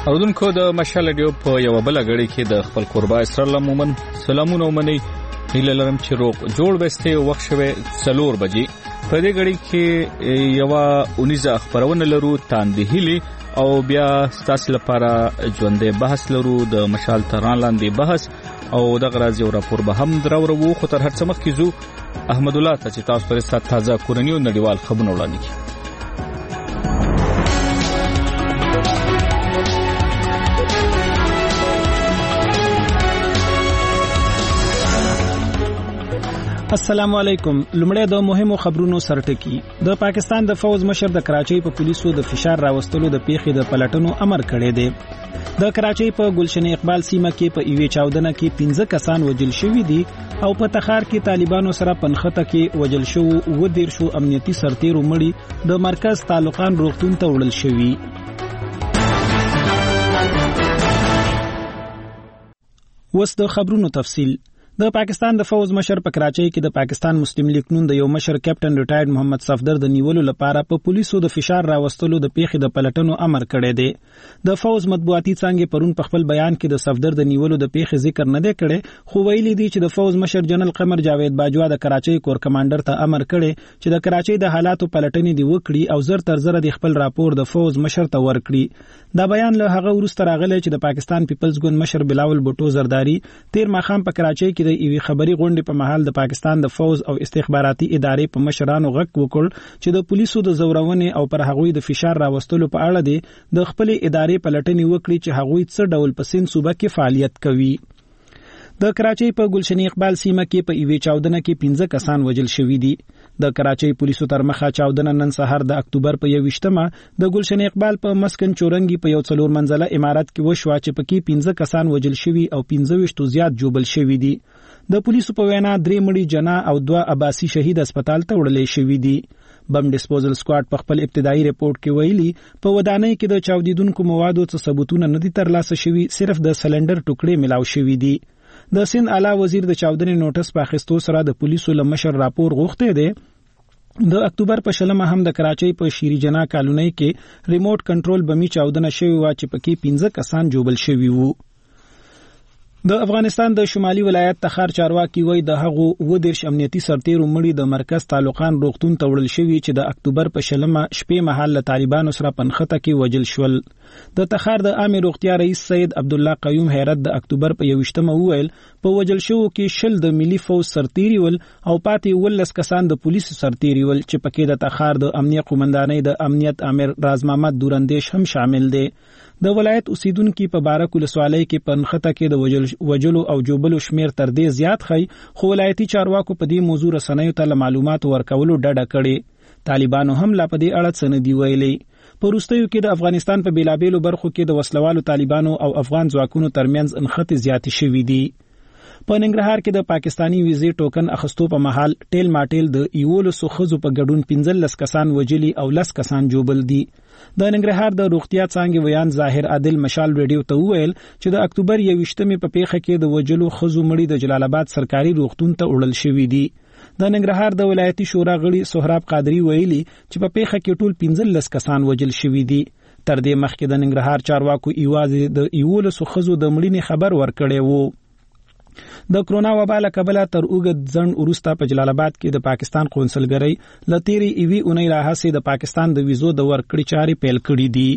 اوردونکو د مشال ډیو په یو بل غړي کې د خپل قربا اسرائیل مومن سلامونه ومني هیله لرم چې روغ جوړ بسته وخت شوه 4 بجې په دې غړي کې یو 19 خبرونه لرو تاندهلی او بیا ستاسو لپاره ژوندې بحث لرو د مشال تران لاندې بحث او د غرازي او راپور به هم درو خو تر هر څه مخکې زو احمد الله ته چې تاسو پر ست تازه کورنیو نړیوال خبرونه وړاندې کړي. السلام علیکم. لمړی د مهمو خبرونو سرټکی. د پاکستان د فوج مشر د کراچۍ په پولیسو د فشار راوستلو د پیښې د پلټنو امر کړی دی. د کراچۍ په گلشن اقبال سیمه کې په ایوي چاودنه کې 15 کسان وژل شوي دي او په تخار کې طالبانو سره پنخته کې وژل شو و دیر شو امنیتي سرتیرو مړي د مرکز تعلقان روغتون ته وړل شوي. وس د خبرونو تفصیل. د پاکستان د فوج مشر په کراچۍ کې د پاکستان مسلم لیگ نون د یو مشر کیپټن ریټایرډ محمد صفدر د نیولو لپاره په پولیسو د فشار راوستلو د پیښې د پلټنو امر کړی دی. د فوج مطبوعاتي څنګه پرون په خپل بیان کې د صفدر د نیولو د پیښې ذکر نه دی کړی، خو ویلي دی چې د فوج مشر جنرال قمر جاوید باجوا د کراچۍ کور کمانډر ته امر کړی چې د کراچۍ د حالاتو پلټنې دی وکړي او زر تر زر د خپل راپور د فوج مشر ته ورکړي. دا بیان له هغه وروسته راغلی چې د پاکستان پیپلز ګوند مشر بلاول بوټو زرداری تیر ماخام په کراچۍ کې د ایوي خبري غونډې په محل د پاکستان د فوج او استخباراتي ادارې په مشرانو غږ وکړ چې د پولیسو د زورونې او پر هغوی د فشار راوستلو په اړه دی د خپل ادارې پلټنې وکړي چې هغوی څه ډول په سین صوبه کې فعالیت کوي. د کراچۍ په گلشن اقبال سیمه کې په ایوي چاودنه کې 15 کسان وژل شوي دي. د کراچۍ پولیسو تر مخه چاودنه نن سهار د اکتوبر په 21مه د گلشن اقبال په مسکن چورنګي په یو 4 منزله عمارت کې وشوه چې پکې 15 کسان وژل شوي او 15 زیات جوبل شوي دي. د پولیسو په وینا 3 مړي جنا او 2 عباسي شهید هسپتال ته وړل شوي دي. بم ډیسپوزل سکواډ په خپل ابتدایي ریپورت کې ویلي په ودانۍ کې د چاودیدونکو موادو څخه ثبوتونه نه دي ترلاسه شوي، صرف د سلندر ټوکړې ملاو شوي دي. د سند اعلی وزیر د چاودنې نوټس په اخیستو سره د پولیسو له مشر راپور غوښته دی. د اکتوبر په 20 هم د کراچۍ په شيري جنا کالونۍ کې ریموټ کنټرول بمی چاودنه شوی و چې پکې 15 کسان جوبل شوي وو. د افغانستان د شمالي ولایت تخار چارواکي وای د هغو ودیرش امنیتي سرتیرو مړي د مرکز تعلقان روغتون ته وړل شوي چې د اکتوبر په 20 شپې مهال له طالبانو سره پنخته کې وژل شول. د تخار د عامه روغتیا رئیس سید عبد الله قیوم حیرت د اکتوبر په 21مه وویل په وژل شو کې 10 د ملي فوج سرتیري ول او پاتې 19 کسان د پولیسو سرتیري ول چې پکې د تخار د امنیت قومندانۍ د امنیت امر راز محمد دوراندیش هم شامل دي. د ولایت اوسیدونکو په بارک ولسوالۍ کې پنخته کې د وجلو او جوبلو شمیر تر دې زیات خي، خو ولایتي چارواکو په دې موضوع رسنیو ته معلومات ورکولو ډډه کړې. طالبانو هم لا په دې اړه څه نه دی ویلي. په وروستیو کې د افغانستان په بیلابېلو برخو کې د وسلوالو طالبانو او افغان ځواکونو ترمنځ انخته زیاتې شوې دي. په ننګرهار کې د پاکستانی ویزې ټوکن اخستو په محل ټیل ماټیل د ایولو سخزو په ګډون 15 کسان وجلی او 10 کسان جوبل دي. د ننګرهار د روغتیا څنګه ویان ظاهر عادل مشال ریډیو ته ویل چې د اکتوبر 21مه په پیښه کې د وجلو خزو مړي د جلال آباد سرکاري روغتون ته وړل شوي دي. د ننګرهار د ولایتي شورا غړي سهراب قادری ویلي چې په پیښه کې ټول 15 کسان وژل شوي دي. تر دې مخکې د ننګرهار چارواکو ایوازې د ایولو خزو د مړینې خبر ورکړی وو. د کرونا وبا له کبله تر اوږد ځنډ وروسته په جلال آباد کې د پاکستان قونسلګرۍ لتیری ایوي اونۍ راهسې د پاکستان د ویزو د ورکړې چارې پیل کړې دي.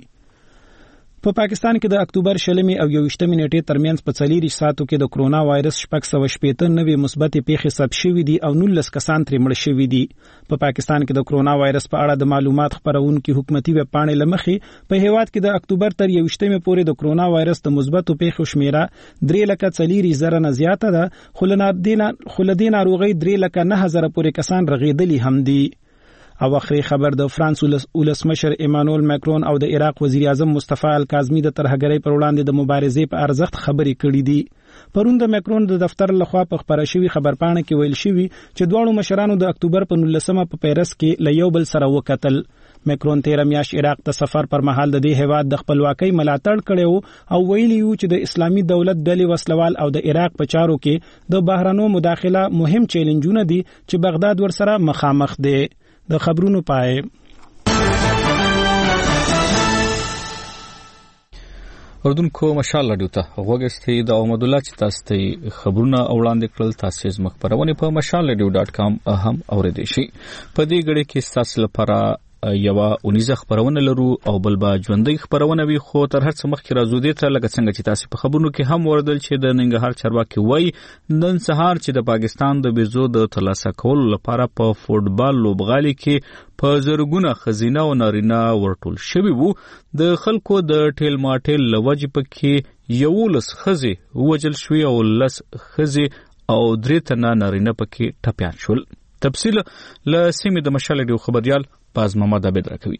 په پاکستان کې د اکتوبر 20 او 21 نیټې ترمنځ په 4 ساعتو کې د کرونا وایرس 690 مثبت پیښې ثبت شوې دي او 19 کسان ترې مړ شوي دي. په پاکستان کې د کرونا وایرس په اړه د معلومات خپرونکو حکومتي ویب پاڼې لمخې په هیواد کې د اکتوبر تر 21 پورې د کرونا وایرس د مثبت پیښو شمیره 3,40,000 نه زیاته ده، خو له دې ناروغۍ 3,09,000 پورې کسان رغېدلي هم دي. او اخري خبر د فرانس ولسمشر ایمانوئل ماکرون او د عراق وزیر اعظم مصطفی الکاظمی د ترهګرۍ پر وړاندې د مبارزې په ارزښت خبرې کړې دي. پرون د ماکرون د دفتر لخوا په خبره شوی خبرپاڼه کې ویل شوی چې دواړو مشرانو د اکتوبر په 19مه په پیرس کې له یو بل سره وکتل. ماکرون 13 میاشت عراق ته سفر پر مهال د دې هیواد د خپلواکۍ ملاتړ کړو او ویلي یو چې د اسلامي دولت ډلې وسلوال او د عراق په چارو کې د بهرانو مداخله مهم چیلنجونه دي چې بغداد ورسره مخامخ دي. د خبرونو پای. اردوونکو مشال رادیو ته غوږستئ د احمد الله چې تاسو ته خبرونه وړاندې کړل. تاسو زموږ خبرونه په mashalradio.com هم اوریدئ شئ. په دې غړي کې تاسو لپاره یو 19 خبرونه لرو او بل با ژوندۍ خبرونه وي، خو تر هر څه مخکې راځو دې ته لکه څنګه چې تاسو په خبرونو کې هم وردل چې د ننګرهار چارواکي وایي نن سهار چې د پاکستان د ویزو د ترلاسه کولو لپاره په فوټبال لوبغالي کې په زرګونه خزینه او نارینه ورټول شوی وو. د خلکو د ټیل ماټیل لوجې پکې 11 خزې وجل شوی او 10 خزې او 3 تنه نارینه پکې ټپيان شول. تفصیل له سیمې د مشال رادیو خبريال باز محمد عبد راکوي.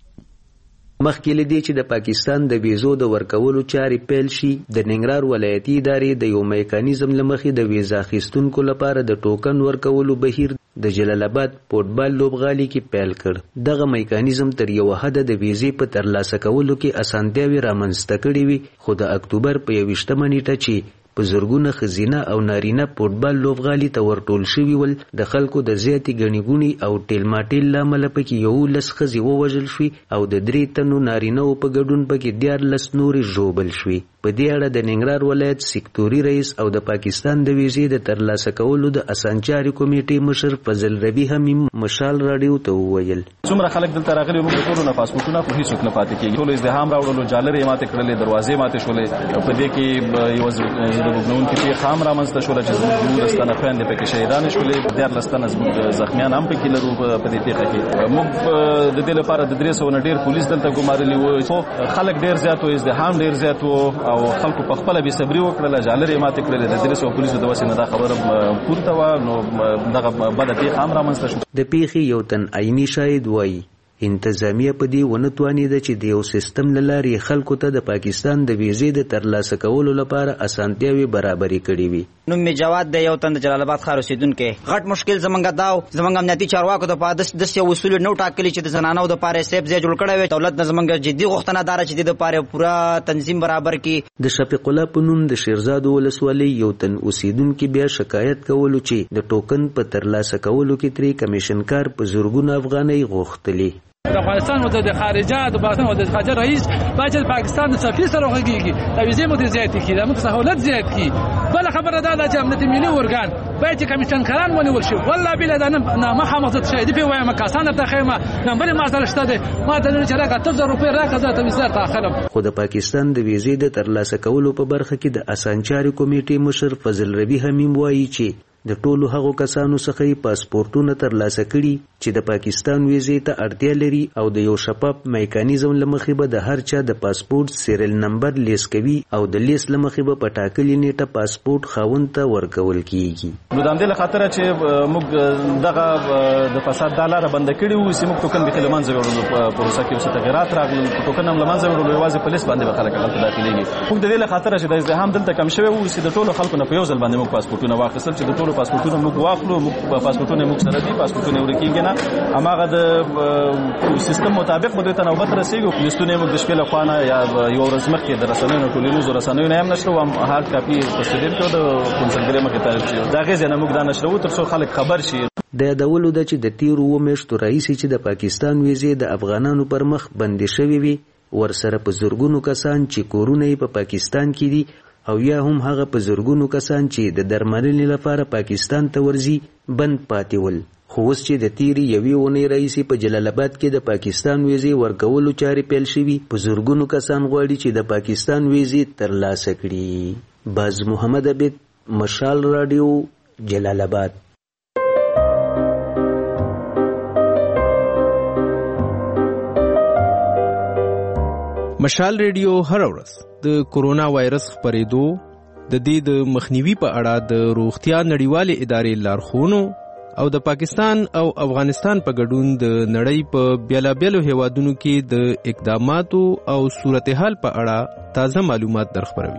مخکې لدی چې د پاکستان د ویزو د ورکولو چارې پیل شي، د ننګرهار ولایتي ادارې د یو میکانیزم لمخې د ویزا اخیستونکو لپاره د ټوکن ورکولو بهیر د جلال آباد فوټبال لوبغالي کې پیل کړ. دغه میکانیزم تر یو حد د ویزې په ترلاسه کولو کې اسانتیاوي رامنځته کړې وي، خو د اکتوبر په 21 نیټه چې په زرګونه خزینه او نارینه فوټبال لوبغالي ته ورټول شوي ول، د خلکو د زیاتې ګڼې ګوڼې او ټیل ماټیل له امله پکې 11 ښځې ووژل شوي او د 3 تنو نارینهو په ګډون پکې 14 نورې ژوبل شوي. په دې اړه د ننګرهار ولایت سکتوري رئیس او د پاکستان د ویزې د ترلاسه کولو د اسانچاري کمیټې مشر فضل ربی حمیم مشال رادیو ته وویل څومره خلک دلته راغلي موږ ټول نه پاسپورتونه په هیڅ نه پاتې کېږي، ټول ازدحام راوړلو، جالرې ماته کړلې، دروازې ماته شولې. په دې کې یو زرګونون کې خام رامنځته شول چې زموږ دستانه خويندې پکې شهیدان شولې، 14 تنه زخمیان هم پکې لرو. په دې پیښه کې موږ د دې لپاره د 300 نه ډیر پولیس دلته ګمارلي وو، خو خلک ډیر زیات وو، ازدحام ډیر زیات وو او خلکو په خپل به صبري وکړه، جالرې ماته کړلې. د 300 پولیسو د وسینه دا خبره پورته و، نو دغه بده پیښه هم رامنځته شو. د پیښې یو تن عیني شاهد وایي انتظامیه په دې ونتوانیده چې د یو سیستم له لارې خلکو ته د پاکستان د ویزې د ترلاسه کولو لپاره اسانتیاوي برابرې کړې وي. نوم می جواد دی، یو تن د جلال آباد ښار اوسیدونکی. غټ مشکل زمونږ داو زمونږ امنیتي چارواکو د پاره د یو اصول نو ټاکلي چې د زنانو د پاره سیب ځای جوړ کړی وي. دولت نه زمونږ جدي غوښتنه دار چې د پاره پورا تنظیم برابر کړي. د شفیق الله په نوم د شیرزاد ولسوالۍ یو تن اوسیدونکي بیا شکایت کولو چې د ټوکن په ترلاسه کولو کې ترې کمیشنکار په زرګونه افغانۍ غوښتلې. د افغانستان او د خارجه د پاکستان او د خارجه رئیس باید پاکستان د سفیر سره وغږیږي، د ویزې مو زیات کړي، د موږ سہولت زیات کړي. بل خبره دا چې امنیت ملي ورګان باید کمیشنکاران ونیول شي. والله بلا دا نه مخامخ شهید په وایم کاسان ته خیمه نمبر ما سره شته ده، ما د نن چرګه 1000 روپۍ راکړه ته وزارت تاخلم. خو د پاکستان د ویزې د ترلاسه کولو په برخه کې د اسانچاري کمیټې مشر فضل ربی حمیم وایي چې د ټولو هغو کسانو څخه یې پاسپورتونه ترلاسه کړي چې د پاکستان ویزې ته اړتیا لري او د یو شفاف میکانیزم له مخې به د هر چا د پاسپورت سیریل نمبر لیست کوي او د لیست له مخې به په ټاکلې نیټه پاسپورت خاوند ته ورکول کیږي. نو د همدې له خاطره چې موږ دغه د فساد د لاره بند کړي وو چې موږ ټوکن به لمانځه وړو په پروسه کې څه تغیرات راغلل، ټوکن هم لمانځه وړو یوازې په لیست باندې به خلک غلط داخليږي. موږ د دې له خاطره چې د ازدحام دلته کم شوی وو چې د ټولو خلکو نه په یو ځل باندې موږ پاسپورتونه واخیستل چې د ټولو پاسپورتونه موږ واخلو. موږ پاسپورتونه موږ سره دي، پاسپورتونه ورکیږي نه، هماغه د سیستم مطابق به ته نوبت رسیږي. لیستونه موږ د شپې له خوانه یا یو ورځ مخکې د رسنیو ټولنیزو رسنیو نه هم نشو، هم هارد کاپي تصدیق کړو د کنسولګری مخې ته شي. دا غږ نه موږ دا نشو تر څو خلک خبر شي. د یادولو ده چې د تیرو میاشتو راهیسې چې د پاکستان ویزې د افغانانو پر مخ بندي شوې وي، ورسره په زرګونو کسان چې کورونه یې په پاکستان کې دي او یا هم هغه په زرګونو کسان چې د درملنې لپاره پاکستان ته ورځي بند پاتې ول. خو اوس چې د تیرې یوې اونۍ راهیسې په جلال آباد کې د پاکستان ویزې ورکولو چارې پیل شوي، په زرګونو کسان غواړي چې د پاکستان ویزې ترلاسه کړي. باز محمد عبد، مشال رادیو، جلال آباد. مشال ریډیو هر ورځ د کورونا وایرس خپرېدو، د دې د مخنیوي په اړه د روغتیا نړیوالې ادارې لارښوونو او د پاکستان او افغانستان په ګډون د نړۍ په بیلابیلو هیوادونو کې د اقداماتو او صورتحال په اړه تازه معلومات درخبروي.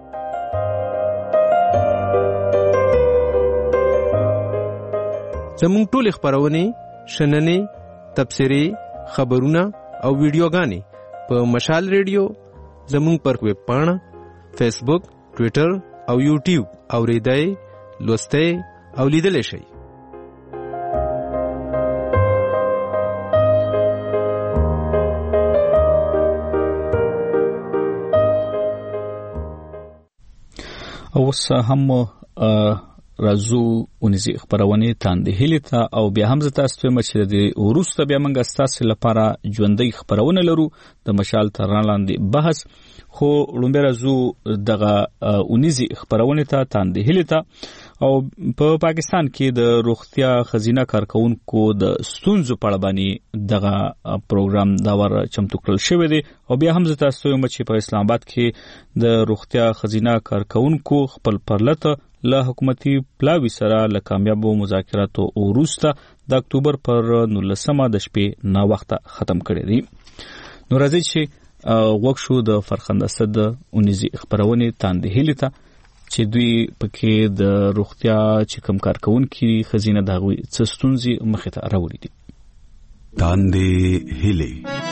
زموږ ټولې خپرونې، شننې، تبصرې، خبرونه او ویډیوګانې په مشال ریډیو، زموږ پر ویب پاڼه، فیسبوک، ټویټر او یوټیوب اوریدای، لوستای او لیدلی شئ. اوس هم راځو ونیزي خبرونه تاندې هلیته او بیا هم زه تاسو ته مچ د وروسته بیا موږ تاسو لپاره ژوندۍ خبرونه لرو د مشال تران لاندې بحث خو لومبه راځو دغه ونیزي خبرونه تاندې هلیته او په پاکستان کې د روغتیا خزینه کارکونکو د ستونزو په اړه باندې دغه پروګرام دا ور چمتو کړل شوی دی او بیا هم زه تاسو ته مچ په اسلام آباد کې د روغتیا خزینه کارکونکو خپل پرلته له حکومتي پلاوی سره له کامیابو مذاکراتو وروسته د اکتوبر پر 19 د شپې نا وخته ختم کړی دی. نو راځي چې وښو د فرخنده صد اونیزي خبرونه تاندې هلیته چې دوی پکې د روغتیا چې کم کارکونکو خزینه دغوي څه ستونزې مخې ته راوړي دي. تاندې هلی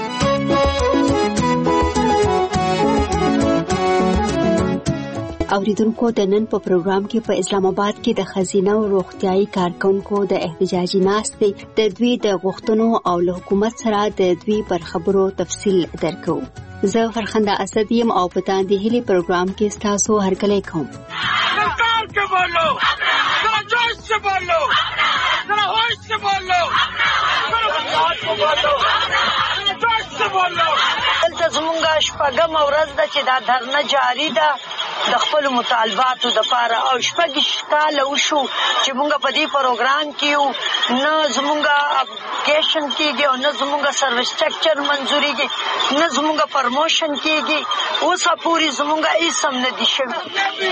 اوریدونکو د نن په پروګرام کې په اسلام آباد کې د خزینه او روغتيایي کارکونکو د احتجاجي ناستې د دوی د غوښتنو او له حکومت سره د دوی پر خبرو تفصیل درکو. زه فرخنده اسد یم او په تاندې هلي پروګرام کې تاسو هرکلی کوم. सरकार के बोलो, जरा जोश से बोलो, जरा होश से बोलो, जरा जोश से बोलो. دلته زمونږه شپږم ورځ ده چې دا دھرنه جاری ده د خپل مطالباتو د پاره او شپږ کاله وشو چې مونږ په دې پروګرام کې یو نه زمونږه اپلیکیشن کېږي او نه زمونږه سروس سټرکچر منظورېږي نه زمونږه پرموشن کېږي اوسه پورې زمونږه هېڅ هم نه دي شوي.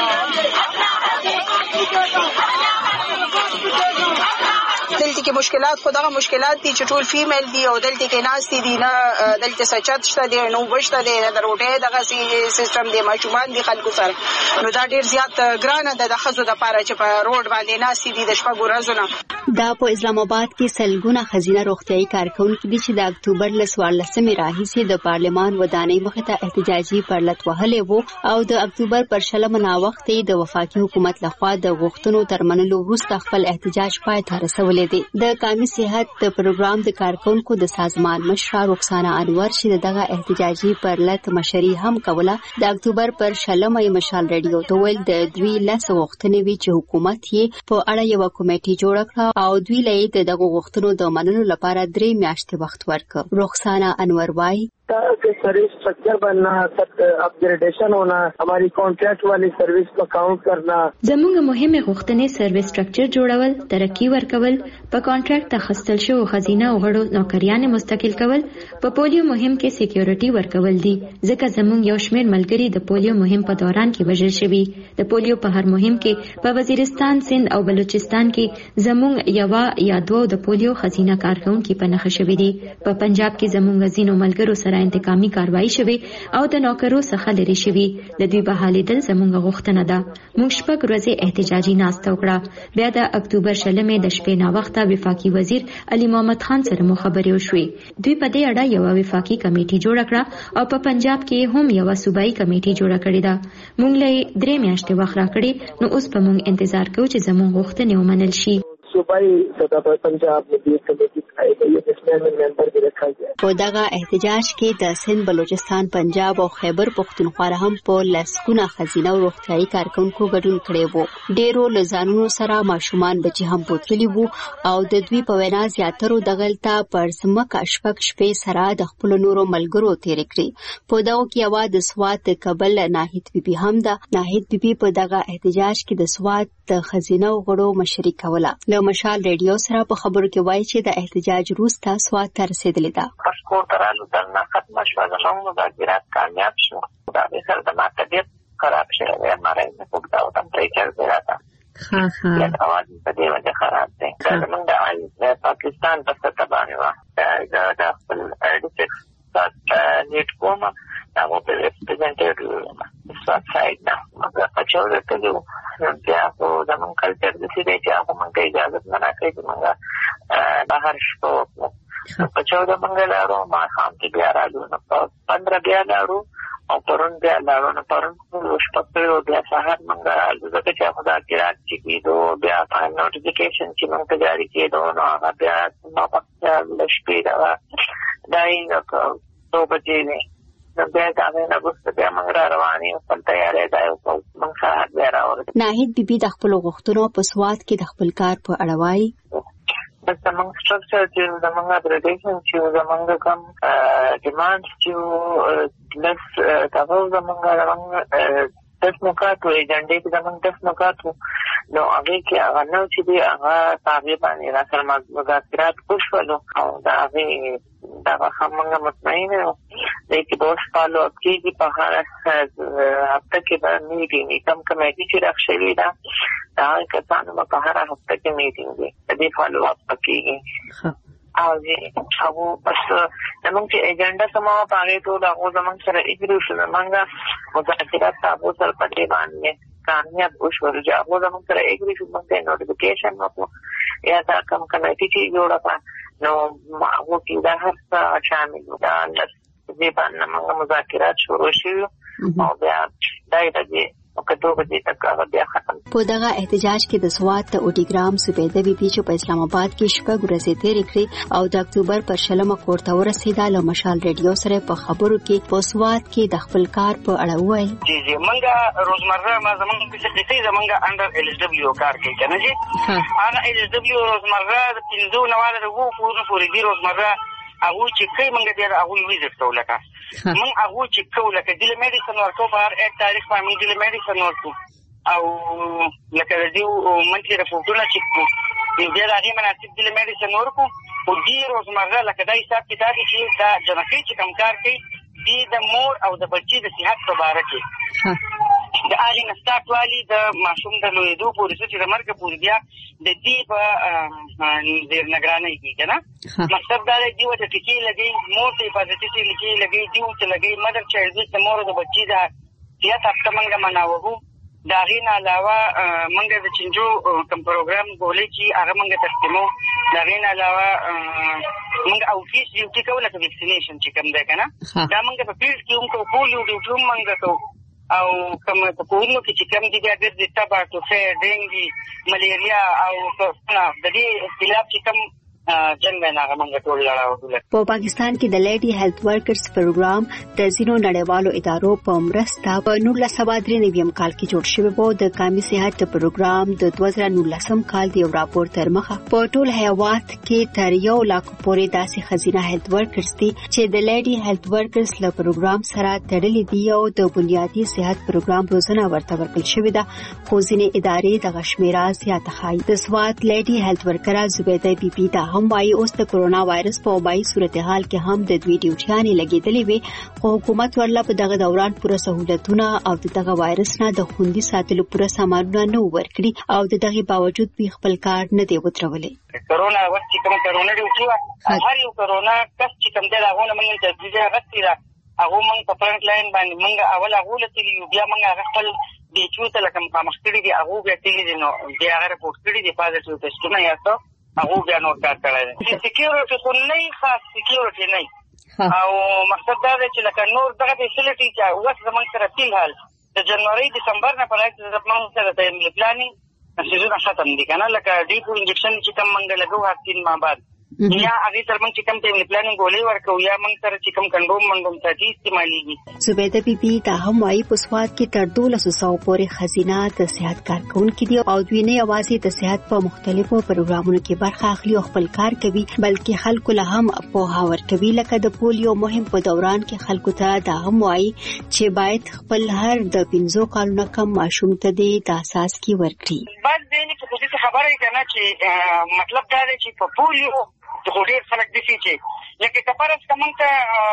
دلته کې مشکلات خو دغه مشکلات دي چې ټول فیمیل دي او دلته کې ناستې دي نه دلته سچت شته دي نو بشته دي نه د روټۍ دغه سیستم دی ماشومان دي خلکو سره نو دا ډېر زیات ګرانه ده د ښځو دپاره چې په روډ باندې ناستې دي د شپږو ورځو نه. دا په اسلام آباد کې سلګونه خزینه روغتيایي کارکونکو دي چې د اکتوبر له 14مې راهیسې د پارلمان ودانۍ مخې ته احتجاجي پرلط وهلې وو او د اکتوبر پر 20 ناوخته د وفاقي حکومت لخوا د غوښتنو تر منلو وروسته خپل احتجاج پای ته رسولې دي. د قومي صحت د پروګرام د کارکونکو د سازمان مشره رخسانه انور چې دغه احتجاجي پرلط مشري هم کوله د اکتوبر پر 20مې مشال رادیو ته ویل د دوی لاسه غوښتنې وی چې حکومت یې په اړه یو کمیټي جوړ کړ او دوی له دغه غوښتنو د منلو لپاره 3 میاشتې وخت ورکړ. رخسانه انور وايي सर्विस स्ट्रक्चर बनना, अपग्रेडेशन होना, हमारी कॉन्ट्रैक्ट वाली सर्विस को काउंट करना. زموږ مهمه غوښتنې سروس سټرکچر جوړول، ترقی ورکول، په کانټراکټ تخصصل شو خزینه او غړو نوکریان مستقل کول، په پولیو مهم کې سکیورټي ورکول دي. ځکه زموږ یو شمېر ملګری د پولیو مهم په دوران کې وژل شوي. د پولیو په هر مهم کې په وزیرستان، سند او بلوچستان کې زموږ یو یا دوه د پولیو خزینه کارکونکو په نخښه شوي دي. په پنجاب کې زموږ غزینو ملګرو سره انتقامي کاروایی شوی او د نوکرو څخه لري شوی. د دوی بحالیدل زموږ غوښتنه ده. موږ شپږ ورځې احتجاجي ناسته وکړه. بیا د اکتوبر 20مې د شپې نا وخته وفاقي وزیر علي محمد خان سره مو خبرې وشوې. دوی په دې اړه یو وفاقي کمیټي جوړ کړه او په پنجاب کې هم یو صوبایي کمیټي جوړ کړې ده. موږ له 3 میاشتې وخت راکړي نو اوس په موږ انتظار کوو چې زموږ غوښتنې ومنل شي. सूबाई सतह पर पंजाब में भी कमेटी बनाई गई है जिसमें मेंबर भी रखा गया है. په دغه احتجاج کې د سند، بلوچستان، پنجاب او خیبر پختونخوا هم په لسګونه خزینه او روغتيایي کارکونکو ګډون کړي وو. ډیرو لزانونو سره ماشومان بچي هم بوتلي وو او د دوی په وینا زیاترو دغلته پر سمک شپږ شپې سره د خپل نورو ملګرو تیر کړي. په دغه کې یو د سوات کابل ناهید بیبي هم ده. ناهید بیبي په دغه احتجاج کې د سوات د خزینه او غړو مشري کوله. مشال ریډیو سره په خبرو کې وایي چې د احتجاج وروسته سوات ته رسیدلې ده. پښکو ترالو دلته ختم شو زموږ مذاکرات کامیاب شو. دا به سره د ما طبیعت خراب شوی دی. ماره نه پوښتنه او ټمپریچر زیاته. ها اواز په دې وجه خراب دی. زموږ د پاکستان په سطح باندې وا دا خپل ډیټیکس نیټ کومه دا په ریپرزنټیټیو سوات سایډ نه مګر په چوره کې بیا خو زموږ کلچر د سې دی چې هغه موږ اجازه نه راکړي چې موږ بهر شو. په چوره موږ لارو ما خام کې بیا راځو نو په 15 بیا لارو او پرون بیا لارو نو پرون شپږ بیا سهار موږ ځکه چې مذاکرات چې کېدو بیا په نوټیفیکیشن چې موږ ته جاری کېدو نو هغه بیا ما په شپې دا یې نو بجې نه بیا دا نه غوښته بیا موږ را روانې خپل تیارې دا یو موږ سهار بیا را ناهید بیبي د خپل غوښتنو په سواد کې د خپل کار په اړه وایي. زمونږ سټرکچر چې زمونږ اپریډیشن چې زمونږ کوم ډیمانډ چې لس تاسو زمونږ دس نکات او ایجنډې کې زمونږ 10 نکات نو هغه کې هغه نو چې دی هغه تقریبا را سره مذاکرات وشول او دا هغه همغه مطمئن یو چې دوه فالو اپ کېږي په هر هفته کې به میټینګ کم کمیټي چې راخشلې ده دا کسانو په هر هفته کې میټینګ دی دې فالو اپ کېږي او بس زمونږ چې ایجنډا سمه پاره ټول هغه زمونږ سره اګری شو زمونږ مذاکرات تاسو سره په دې باندې کامیاب وشول چې هغه زمونږ سره اګری شو موږ نوټیفیکیشن وکړو یا دا کم کمیټي چې جوړه کړه نو هغه کې دا هر څه شامل ده دې باندې موږ مذاکرات شروع شوه او بیا دایره په دغه احتجاج کې د سوات ته اوډیګرام سپیده بیبي چې په اسلام آباد کې شپږ ورځې تېرې کړې او د اکتوبر پر 20 کور ته ورسېده له مشال ریډیو سره په خبرو کې په سوات کې د خپل کار په اړه وویل. جی موږ روزمره ما زمونږ په څه زمونږ انډر ال اس ډبلیو کار کوي کنه جی هغه ال اس ډبلیو روزمره د 15 نواله د وو پورې دی روزمره هغه چې کوي موږ دې هغه ویزټ کولکه موږ هغه چې کولکه د میډیسن ورکو په هر 1 تاریخ باندې د میډیسن ورکو او لکه دې منځي رپورټونه چې دې راځي مناسب د میډیسن ورکو او دې روزمره لکه دا حساب کتاب چې دا جنکی چې کم کار کوي دې د مور او د بچي د صحت په اړه کې د اړین نستات والی د ماشوم د لویدو پورې چې د مرګ پورې بیا د دې په ډیر نگرانۍ کې کنه مطلب دا دی چې ټکی لګي مور ته حفاظتي لګي دیو ته لګي مدر چایلډ د مور د بچي د صحت په منګه مناوغو دا غین علاوه منګه د چنجو کوم پروګرام ګولې چې هغه منګه تقسیمو دا غین علاوه منګه او فیس ډیوټي کوله د ویکسینیشن چې کوم ده کنه دا منګه په فیلډ کې هم کو پولیو ډیوټي منګه کو او کوم په کومو کې چې کوم دي د تبا تو فه ډینګي ملیریا او د دې اختلاف چې کوم څنګه نه موږ ټول لړاو. په پاکستان کې د لیډي هیلث ورکرز پروګرام د ځینو نړیوالو ادارو په مرسته په 1993 کال کې جوړ شوی و. د قومي صحت پروګرام د 2019 کال دی راپور تر مخه په ټول هیواد کې تر 1 لک پورې داسې خزینه هیلث ورکرز دي چې د لیډي هیلث ورکرز له پروګرام سره تړلي دي او د بنیادی صحت پروګرام روزنه ورته ورکړل شوې ده. خو ځینې ادارې د غشمیره زیاته خای. د سوات لیډي هیلث ورکر زبیده بیبي دا هم وايي اوس د کورونا وایرس په وبای صورتحال کې هم د دوی ډیوټیانې لګېدلې وي خو حکومت ورله په دغه دوران پوره سہولتونه او دغه وایرس نه د خوندي ساتلو پوره سامانونه نه ورکړي او دغه باوجود به خپل کار نه دی وترولې. کورونا وخت چې کوم کورونا ډیوټي هر یو کورونا کس چې کوم دی هغه موږ ته د دې غوښتي دا هغه موږ په فرنٹ لاین باندې موږ اول هغه لته بیا موږ خپل د چوته لکه مخکړي دی هغه به تیلی نو بیا هغه رپورټ کړی دی پازیټیو ټیسټونه یاسو هغه بیا نور کار کړی دی. سکیورټي خو نه خاص سکیورټي نه او مقصد دا دی چې لکه نور دغه فیسیلیټي چې اوس زموږ سره فلحال د جنوري دسمبر نه په لایق زموږ سره د پلانینګ سیزن ختم دي کنه لکه ډیپ انجکشن چې کوم منګ لګو هاتین ما بعد یا هغه تر موږ چې کوم ټیم پلانینګ ولې ورکو یا موږ سره چې کوم کنډوم منډوم ساتي استعماليږي. زبیده بیبي دا هم وايي په سواد کې تر 1200 پورې خزینه د صحت کارکونکو دي او دوی نه یوازې د صحت په مختلفو پروګرامونو کې برخه اخلي او خپل کار کوي بلکې خلکو له هم په هاور کوي لکه د پولیو مهم په دوران کې خلکو ته دا هم وايي چې باید خپل هر د 15 کالونو کم ماشوم ته د اساس کې ورکړي. بس دې نه چې خبره کنه چې مطلب دا دی چې په پولیو د ډېر خلک دي چې لکه کفارس کوم ته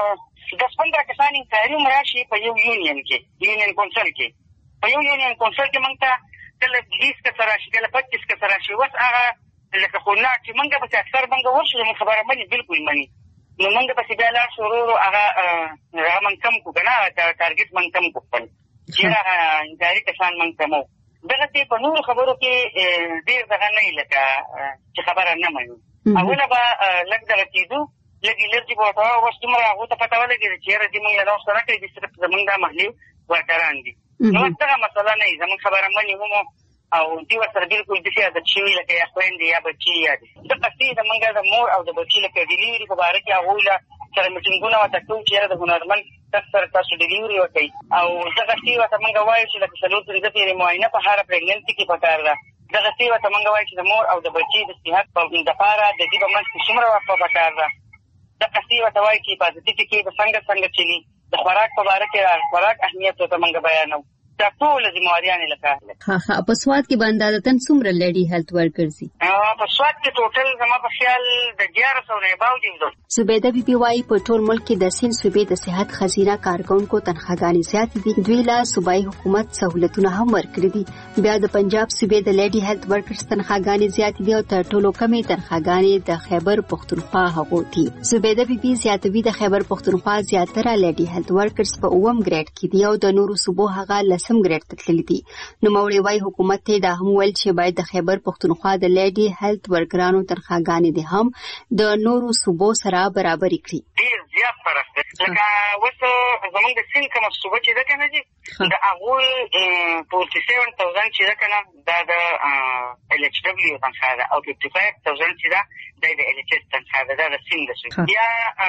10-15 کسان انتظاری مراشي په یو یونین کې یونین کونسل کې په یو یونین کونسل کې موږ ته کله 20 کسان راشي کله 25 کسان راشي وس هغه لکه خو نه چې موږ به اکثر موږ ورشو موږ خبره باندې بالکل مانی نو موږ به بیا لا شروع هغه موږ کم کو کنه ټارګټ موږ کم کو پن چې هغه انتظاری کسان موږ کمو دغه په نور خبرو کې ډېر ځای نه لکه چې خبره نه مانی اوله به لږ دغه کېدو لږ الرجي به ورته اوس دومره هغو ته پته ولګېده چې یاره دې موږ له اوس نه کوي چې صرف زموږ دا محلي ورکران دي نو اوس دغه مسله نه وي زموږ خبره منې هم او دوی ورسره بلکل داسې عادت شوي لکه یا خویندې یا بچي یا دي دغسې زموږ د مور او د بچي لکه ډیلیوري په باره کې هغوی له سره میټینګونه ورته کوو چې د هنرمند کس سره تاسو ډیلیوري وکړئ او دغسې ورته موږ وایو چې لکه 4-5 پیرې معاینه په هره پریګننسي کې پکار ده. دغسې ورته موږ وایو چې د مور او د بچي د صحت دپاره د دې په منځ کې څومره وخت پکار ده. دغسې ورته وایو چې حفاظتي ټکي به څنګه چلي. د خوراک په باره کې خوراک اهمیت ورته موږ بیانوو. دا ټول ذمہواریانې لکه ها په سواد کې باندې عادتاً څومره لیډي هیلث ورکرز دي؟ په سواد کې ټوټل زما په خیال د 1100 نه باندې دي. زبیده بی بی وايي په ټول ملک کې د سیند صوبې د صحت خزینه کارکونکو تنخواګانې زیاتې دي. دوی لا صوبایي حکومت سہولتونه هم ورکړي دي. بیا د پنجاب صوبې د لیډي هیلث ورکرز تنخواګانې زیاتې دي او تر ټولو کمې تنخواګانې د خیبر پختونخوا هغو دي. زبیده بی بی زیاتوي د خیبر پختونخوا زیاتره لیډي هیلث ورکرز په 9م ګریډ کې دي او د نورو صوبو هغه 10م ګریډ ته تللي دي. نو موري وايي حکومت ته دا هم ویل چې باید د خیبر پختونخوا د لیډي هیلث ورکرانو تنخواګانې دي هم د نورو صوبو سره برابر کړي. ډیر زیات فرق دی. لکه اوس زمونږ د سیند کومه صوبه چې ده که نه دي د هغوی 47,000 چې ده که نه دا د LHW تنخوا ده او 55,000 چې ده دا د LHS تنخوا ده. دا د سیند د صوبې. بیا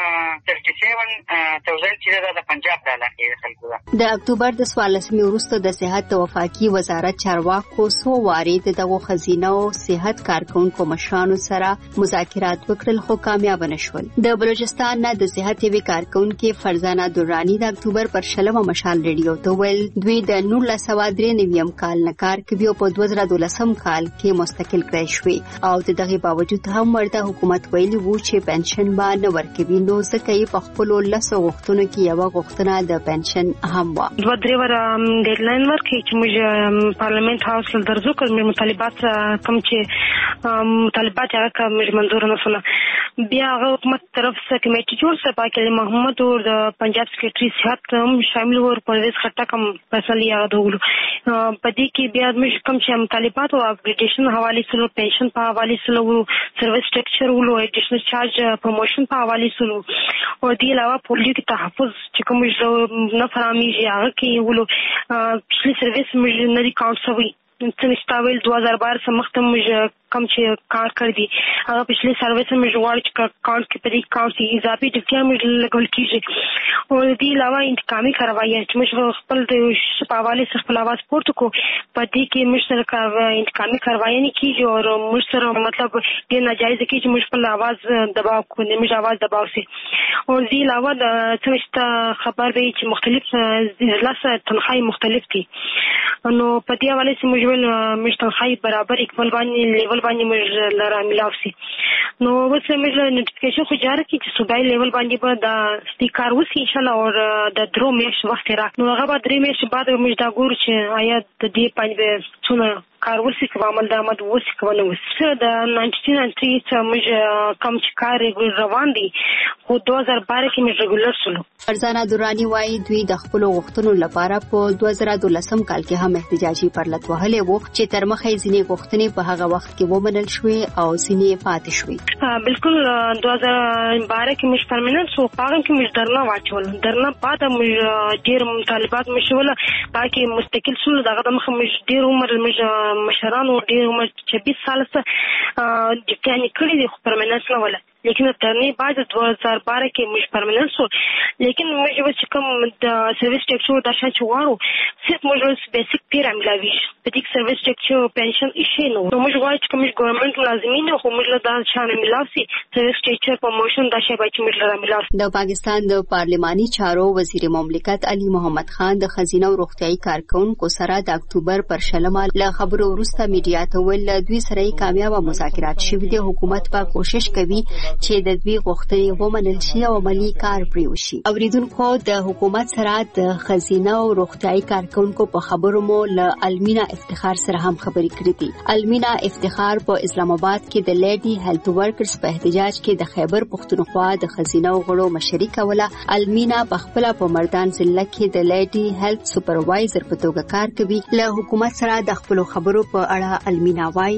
37,000 چې ده د پنجاب د علاقې د خلکو ده. د اکتوبر د 14 وروسته د صحت وفاقي وزارت چارواکو څو وارې دغه خزینه او صحت کارکونکو مشرانو سره مذاکرات وکړل خو کامیاب نشول. د بلوچستان نه د صحت وی کارکونکو فرزانه دورانی د اکتوبر پر 16 مشال ریډیو ته ویل دوی د 1993 کال نه کار کوي او په 2012 کال کې مستقل کړی شوی او دغه باوجود هم ورته حکومت ویلي وو چې پنشن باندې ورکوي. نو ځکه یې په خپل لسو غوښتنو کې یو غوښتنه د پنشن هم و. دوه درې ور ډیډلاین ورکړي چې موږ پارلیمنت هاوس له درځو کوم مطالبات کوم چې مطالبات هغه کوم منظور نه شول. بیا حکومت طرف څخه کمیټه جوړ شوه پاکلی محمد او د پنجاب سیکریټري صحت هم شامل ور پرویز خټک هم فیصله یاد وغوړو. په دې کې بیا موږ کوم چې مطالبات او اپډیټیشن حواله سره پنشن په حواله سره سرویس سټرکچر ولو ایډیشنل چارج پروموشن په حواله سره او دې علاوه پولیو کې تحفظ چې کوم نه فراهمیږي هغه کې ولو پښلي سرویس موږ نه دي کاونټ شوی. څنګه 2012 سمخته موږ کم چې کار کړی دی هغه پښلي سرویس موږ غواړو چې کاونټ کې په دې کاونټ اضافي ډیټیا موږ لګول کیږي او دې علاوه انتقامي کاروایی چې موږ خپل د شپاوالي سره خپل आवाज پورته کو په دې کې موږ سره انتقامي کاروایی نه کیږي او موږ سره مطلب دې ناجایز کیږي چې موږ خپل आवाज دباو کو نه موږ आवाज دباو سي او دې علاوه د څه خبر به چې مختلف لاسه تنخواهي مختلف دي نو په دې حواله چې موږ ول تنخواهي برابر اکمل باندې لیول باندې موږ لاره ملاوسي. نو اوس موږ نوټیفیکیشن خو جاره کی چې صوبایي لیول باندې به د سپیکر وسی ان شاء الله او د درو میاشت وخت را نو هغه به 3 میاشتې بعد موږ دا ګورو چې آیا د دې باندې څونه کار وسی کوم عمل د آمد وسی کوله وسه د 1993 څخه موږ کم چې کار روان دي خو 2012 کې موږ ریګولر شولو. فرزانه دورانی وايي دوی د خپل غوښتنو لپاره په 2012 کال کې هم احتجاجي پرلط وهلې وو چې تر مخې ځینې غوښتنې په هغه وخت کې ومنل شوې او ځینې پاتې شوې. بالکل 2012 کې موږ پرمننت سو پاغم کې موږ درنه واچول درنه پاته موږ ډیر مطالبات مشوله باقي مستقل سول دغه د مخ موږ ډیر عمر موږ مشرانو ډیر عمر 26 سال څخه د کاني کړی د پرمننت نه ولا لیکن ترنی بعد 2012 کې موږ پرمننت سو لیکن موږ چې کوم د سرویس ټیکسو د شان چوارو صرف موږ بیسیک پیر املاوي په دې سرویس ټیکسو پنشن شي نو موږ وایو چې کوم ګورنمنت لازمي نه خو موږ له دا شان ملاوي سرویس ټیکسو پروموشن د شی باندې موږ له ملاوي. د پاکستان د پارلماني چارو وزیر مملکت علي محمد خان د خزینه او روغتيایي کارکونکو سره د اکتوبر پر 16 له خبرو وروسته میډیا ته ویل دوی سره کامیاب مذاکرات شوي دي. حکومت په کوشش کوي چې د دوی غوښتنې ومنل شي او عملی کار پرې وشي. اوریدونکو د حکومت سره د خزینه او روغتيایي کارکونکو په خبرو مو له المینا افتخار سره هم خبرې کړې دي. المینا افتخار په اسلام آباد کې د لیډي هیلث ورکرز په احتجاج کې د خیبر پختونخوا د خزینه او غړو مشري کوله. المینا په خپل په مردان ضلع کې د لیډي هیلث سپروایزر په توګه کار کوي. له حکومت سره د خپل خبرو په اړه المینا وايي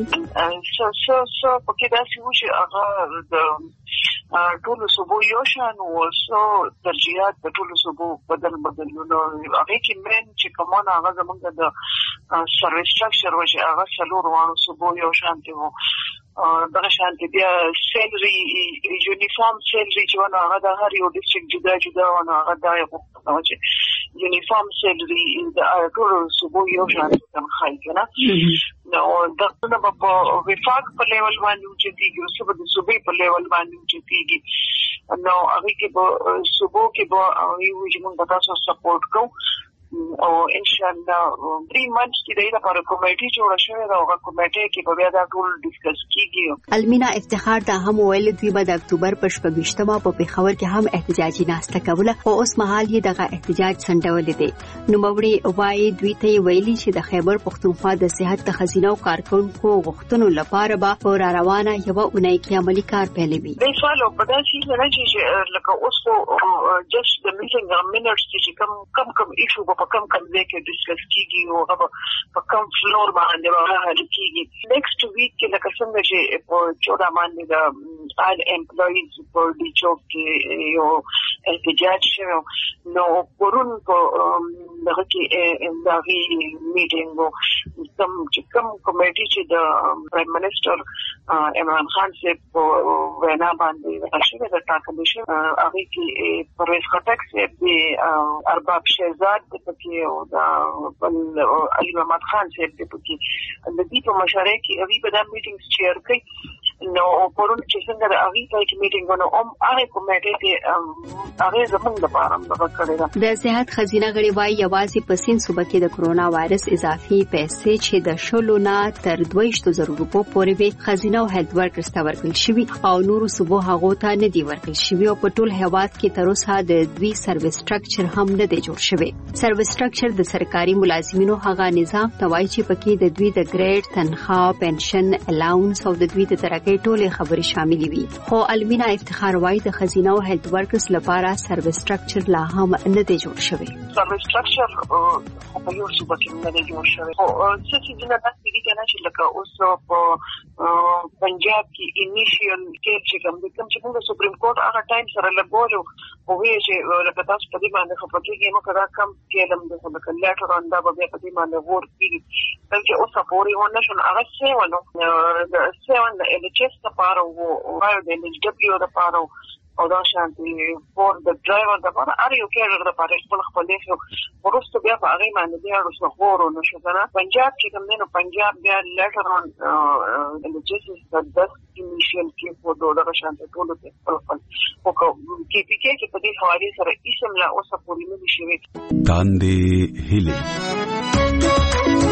شو پکې داسې و چې هغه د ټول صوبو یو شان وسو ترجیحات د ټول صوبو بدل نو هغه کې من چې کومه هغه زمونږ د سرویس سټرکچر و چې هغه څلور وانه صوبو یو شان دی دغه شانتي بیا سیلري یونیفارم سیلري چې ونه هغه د هر یو ډیسټریکټ جدا جدا ونه هغه د چې یونیفارم سیلري د ټول صوبو یو شان تنخواه کنه نو دغه په وفاق په لیول باندې چې دیږي صوبې د صوبې په لیول باندې چې دیږي نو هغه کې په صوبو کې به یو چې موږ تاسو سپورټ کوو او ان شاء الله 3 months کې د لپاره کمیټي جوړه شوې ده او کمیټه کې به بیا دا ټول ډیسکس کیږي. المینا افتخار دا هم ویل دوی به د اکتوبر په 28مه په پیښور کې هم احتجاجي ناسته کوله او اوس مهال یې دغه احتجاج سنډول دي. نو موري وایي دوی ته ویلي چې د خیبر پختونخوا د صحت د خزینه او کارکونکو غوښتنو لپاره به پر روانه یو اونۍ کې عملی کار پیلوي. د فالو په داسې نه چې لکه اوس جست د میټینګ منټس چې کم ایشو په کم ځای کې ډیسکس کیږي او هغه په کم فلور باندې راغلي کیږي. نیکسټ ویک کې لکه څنګه چې په 14 باندې د آل امپلویز په دې چوک کې یو احتجاج شوی نو پرون په دغه کې دغه میټینګ کم کمیټي چې د پرایم منسٹر عمران خان صاحب په وینا باندې راشي د ټاکلې شو هغه کې پرویز خټک صاحب د ارباب شهزاد په او دا علي محمد خان صاحب د پکې د دې په مشارکت کې اوی په دا میټینګز چیر کوي نو پرون چې څنګه د اوی په میټینګ ونه هغه کمیټې ته هغه زمونږ لپاره د کړی د صحت خزینه غړي وايي یوازې په سین صوبه کې د کرونا وایرس اضافي پیسې چې د شلو نه تر 200,000 روپو پورې به خزینه او هیلث ورکرز ته ورکړل شوی او نورو صوبو هغه ته نه دی ورکړل شوی او په ټول هیواد کې تر اوسه د دوی سرویس سټرکچر هم نه دی جوړ شوی. سرویس سټرکچر د سرکاري ملازمینو هغه نظام توای چې پکې د دوی د ګریډ تنخواه پنشن الاونس او د دوی د ترقۍ ټولې خبرې شامل وي. خو المینا افتخار وايي د خزینه او هیلث ورکرز لپاره سرویس سټرکچر لا هم نه دی جوړ شوی. سرویس سټرکچر په یو څه کې نه دی جوړ شوی. او څه چې نه تاسو دې کنه چې لکه اوس په پنجاب کې انیشیل کې چې کوم چې موږ سپریم کورټ هغه ټایم سره لګولو او وی چې لکه تاسو په دې باندې خبرېږئ نو کدا کم کېلم د لکه لیټر اون دا به په دې باندې ور کیږي بلکې اوس پورې ونه شون هغه څه ونه د سیون د ال ایچ اس لپاره او د ال ایچ دبليو لپاره او دا شانتي فور د ډرایور لپاره ار یو کېر لپاره خپل شو ورسته بیا په هغه باندې بیا ورسره غوړو نشو کنه پنجاب چې کوم نه پنجاب بیا لیټر اون ال ایچ اس د 10 انیشیل کې په دوه شانتي ټول ته خپل او کې پی کې په دې حواله سره اسم لا اوسه پوری نه شي. تاندې هلي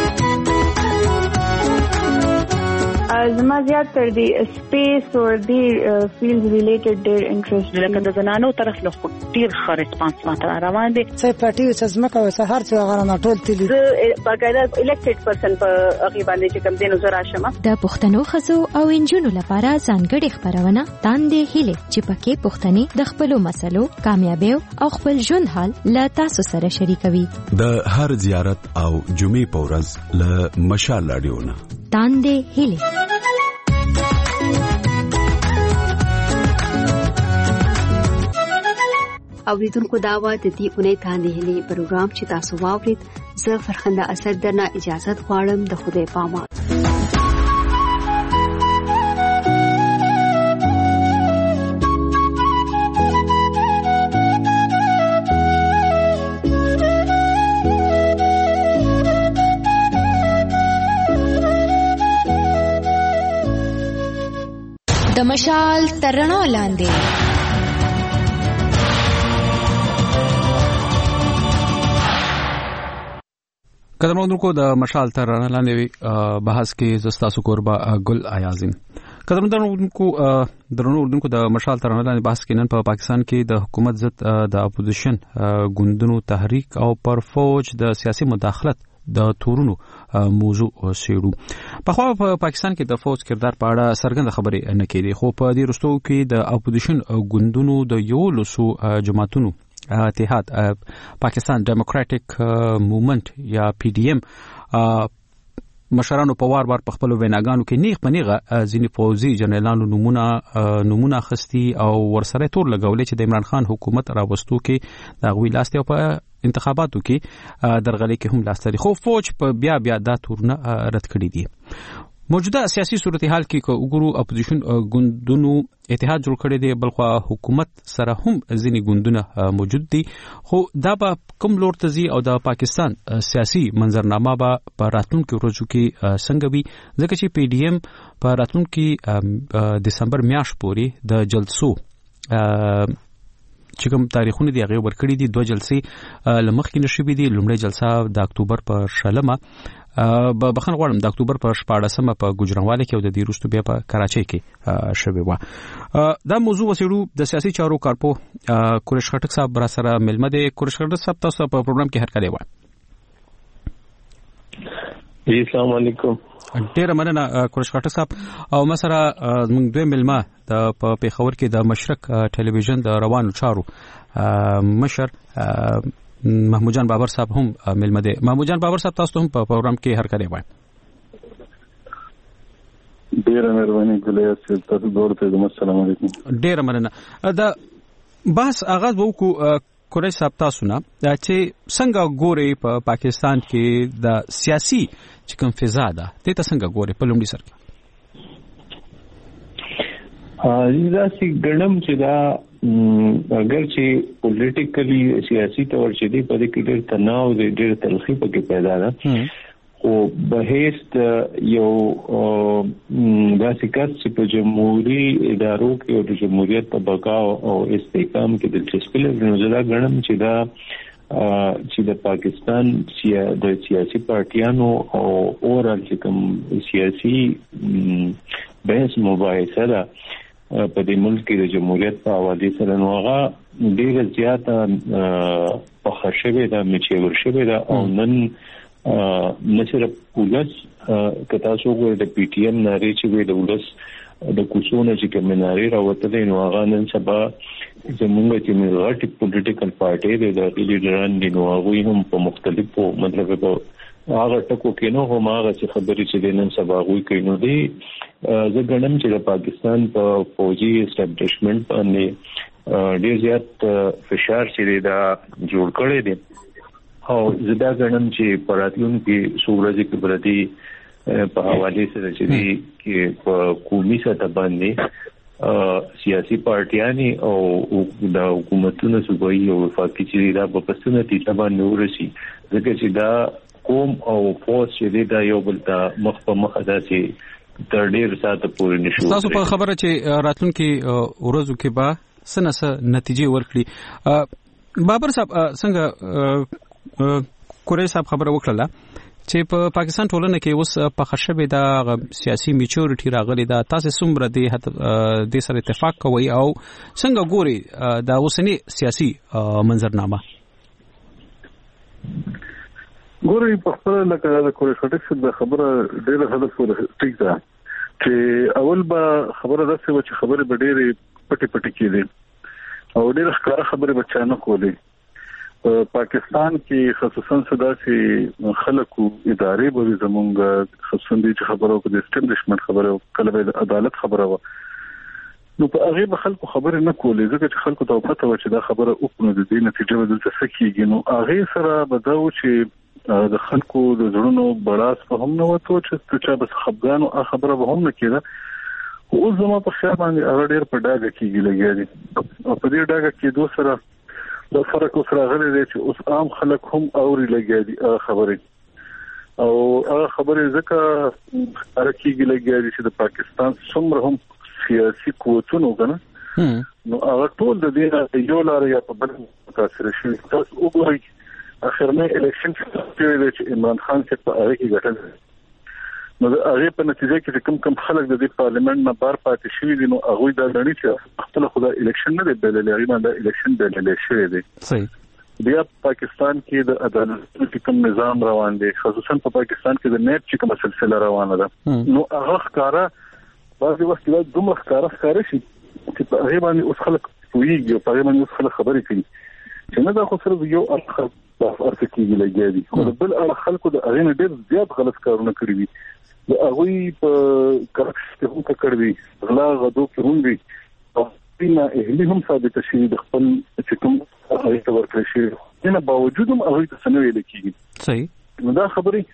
زما زیات تر دی سپیس او دی فیلډ ریلیټډ ډیر انټرست لکه د زنانو طرف له ډیر ښه ریسپانس ماته روان دي. څه پټي څه زمکه او سهار څه غره ټول تللی باقاعده الیکټډ پرسن په هغه باندې چې کوم دینو زرا شمه د پښتنو خزو او انجونو لپاره ځانګړي خبرونه تاندې هلي چې پکې پښتني د خپل مسلو کامیابی او خپل ژوند حال له تاسو سره شریکوي. د هر زیارت او جمعې په ورځ له مشال رادیونا تاندې هلي. اوریدونکو داوا د دې اونۍ تاندې هلي پروګرام چې تاسو واورید زه فرخنده اسد درنه اجازه غواړم د خدای پامان. د مشال ترڼو لاندې قدرمنونکو د مشال ترڼو لاندې بحث کې زستاسو قربا ګل ایازم. قدرمنونکو د مشال ترڼو لاندې بحث کې نن په پاکستان کې د حکومت ضد د اپوزیشن ګوندونو تحریک او پر فوج د سیاسي مداخلت د تورونو موضوع سیرو. په خو په پاکستان کې د فوج کردار په اړه سرګند خبرې نه کېدي خو په دې رستو کې د اپوزیشن ګوندونو د یو لسو جماعتونو اتحاد پاکستان ډیموکراټک موومنت یا پی ډی ایم مشرانو په وار په خپل ویناګانو کې نیغ پنیغه ځینی فوزي جنرالانو نمونه خستی او ورسره تور لګولې چې د عمران خان حکومت راوستو کې د غوی لاستي په انتخاباتو کې درغلي کې هم لاستري خو فوج په بیا دا تورونه رد کړی دي. موجوده سیاسي صورتحال کې وګورو اپوزیشن ګوندونو اتحاد جوړ کړی دی، بلخوا حکومت سره هم ځینې ګوندونه موجود دي، خو دا به کوم لور ته ځي او د پاکستان سیاسي منظرنامه به په راتلونکو ورځو کې څنګه وي، ځکه چې پی ډی ایم په راتلونکي دسمبر میاشت پورې د جلسو چې کوم تاریخونه دی هغه ورکړي دي. 2 جلسې لمخکې نشوي دي. لومړی جلسه د اکتوبر په 16 بخښنه غواړم د اکتوبر په 14 په ګوجرانواله کې او د دې وروسته بیا په کراچۍ کې شوې و. دا موضوع وسیړو د سیاسي چارو کارپو کوریش خټک صاحب را سره ملمه دي. کوریش خټک صاحب تاسو په پروګرام کې هر کله و. السلام علیکم. ډیره مننه کوریش خټک صاحب. او مسره موږ دوی ملمه د په پیښور کې د مشرق ټلویزیون د روانو چارو مشر محمود جان بابر صاحب هم ملمه دي. محمود جان بابر صاحب تاسو هم په پروګرام کې هر کله وای. ډیره مهرباني ګلیا تاسو ورته السلام علیکم. ډیره مننه. دا بحث آغاز وکړو کوریش صاحب تاسو نه چې څنګه ګوري په پاکستان کې د سیاسي چې کوم فضا ده ته څنګه ګوري په لومړي سر کې؟ دا سي ګڼم چې دا اگر چې پولیټیکلی سیاسي تور چې دی په دې کې ډېر تناو دی، ډېر تلخی پکې پیدا ده، خو بهیست یو داسې کس چې په جمهوریت ادارو کې او د جمهوریت په بقا او استحکام کې دلچسپي لري، نو زه دا ګڼم چې دا چې د پاکستان د سیاسي پارټیانو او اورال چې کوم سیاسي بحث مباحثه ده په دې ملک کې د جمهوریت په حواله سره نو هغه ډیره زیاته په خښوي ده، مچور شوی ده. او نن نصر پولیس کتا سو ګور د پی ټی ایم ناری چې وی د ولس د کوڅونو چې کوم ناری راوته نو هغه نن سبا زموږ چې ملګری پولیټیکل پارټي د لیډران دي نو هغه هم په مختلفو مطلب په هغه ټکو کې نو هم هغه چې خبرې چې نن سبا غوي کوي نو دی زه ګڼم چې د پاکستان په فوجي اسټابلیشمنت باندې ډېر زیات فشار چې دا جوړ کړی دی، او زه دا ګڼم چې په راتلونکي څو کې بلدي په حواله سره چې دی کې په قومي سطح باندې سیاسي پارټیانی او د حکومتونو صوبایي او وفاقي چې دا په پسته نتیجه باندې ورسي، ځکه چې دا قوم او فوج چې دا یو بل ته مخ په مخ داسې تر ډیر ساعت پورې نشو. تاسو په خبره چې راتلونکي ورځو کې به سنسه نتیجې ورکړي. بابر صاحب څنګه کوریش صاحب خبره وکړه چې په پاکستان ټولنه کې اوس په خشبه د سیاسي میچورټي راغلي ده، تاسو څومره د سره اتفاق کوي او څنګه ګوري دا اوسنی سیاسي منظرنامه؟ ګوري په خپل لکه د کوریش خټک څخه د خبره ډیره هدف ورته ټیک ده چې اول به خبره داسې و چې خبره به ډیره پټي پټي کېده او ډیره ښکاره خبره بچانه کولې. پاکستان کې خصوصا صداسي خلکو ادارې به زمونږ خصوصا دي چې خبرو کو د اسټابلیشمنت خبرو کله به د عدالت خبره و نو په هغه به خلکو خبره نه کولې، ځکه چې خلکو ته پته و چې دا خبره وکړو د دې نتیجه به دلته سکیږي. نو هغه سره به دا و چې د خلکو د زړونو بلاس په هم نه وته چې بس خپګانو خبره به هم نه کېده. اوس زما په خیال باندې هغه ډېر په ډاګه کېږي لګیا دي، او په دې ډاګه کې دوه سره د فرق سره غلي دي چې اوس عام خلک هم اوري لګیا دي خبرې، او هغه خبرې ځکه راکېږي لګیا دي چې د پاکستان څومره هم سیاسي قوتونه وګڼه نو هغه ټول د دې یو لار یا په بل متاثر شي. تاسو وګورئ اخرنه الیکشن چې عمران خان څخه په هغه کې ګټل نو هغه په نتیجه کې کوم خلک د پارلیمنت نه بار پاتې شوی دي، نو هغه د غړي چې خپل خدای الیکشن نه دی بللې، هغه د الیکشن بللې شوی دی. صحیح. بیا پاکستان کې د عدالت کوم نظام روان دی، خصوصا په پاکستان کې د نیټ چې کوم سلسله روانه ده، نو هغه ښکارا بعضی وخت دا دومره ښکارا شي چې په هغه باندې اوس خلک ویږي او په هغه باندې اوس خلک خبرې کوي چې نه دا خو صرف یو اخر تاسو کې لګیا دي، خو بل اړه خلکو د هغه ډېر زیات غلط کارونه کړی دي، د هغه په کرکټ هم کړی دي، غلا غدو کې هم دي، او بنا اهلی هم ثابت شي د خپل چې کوم هغه تور کړی شي، نه باوجود هم هغه څه نه ویل کیږي. صحیح. نو دا خبرې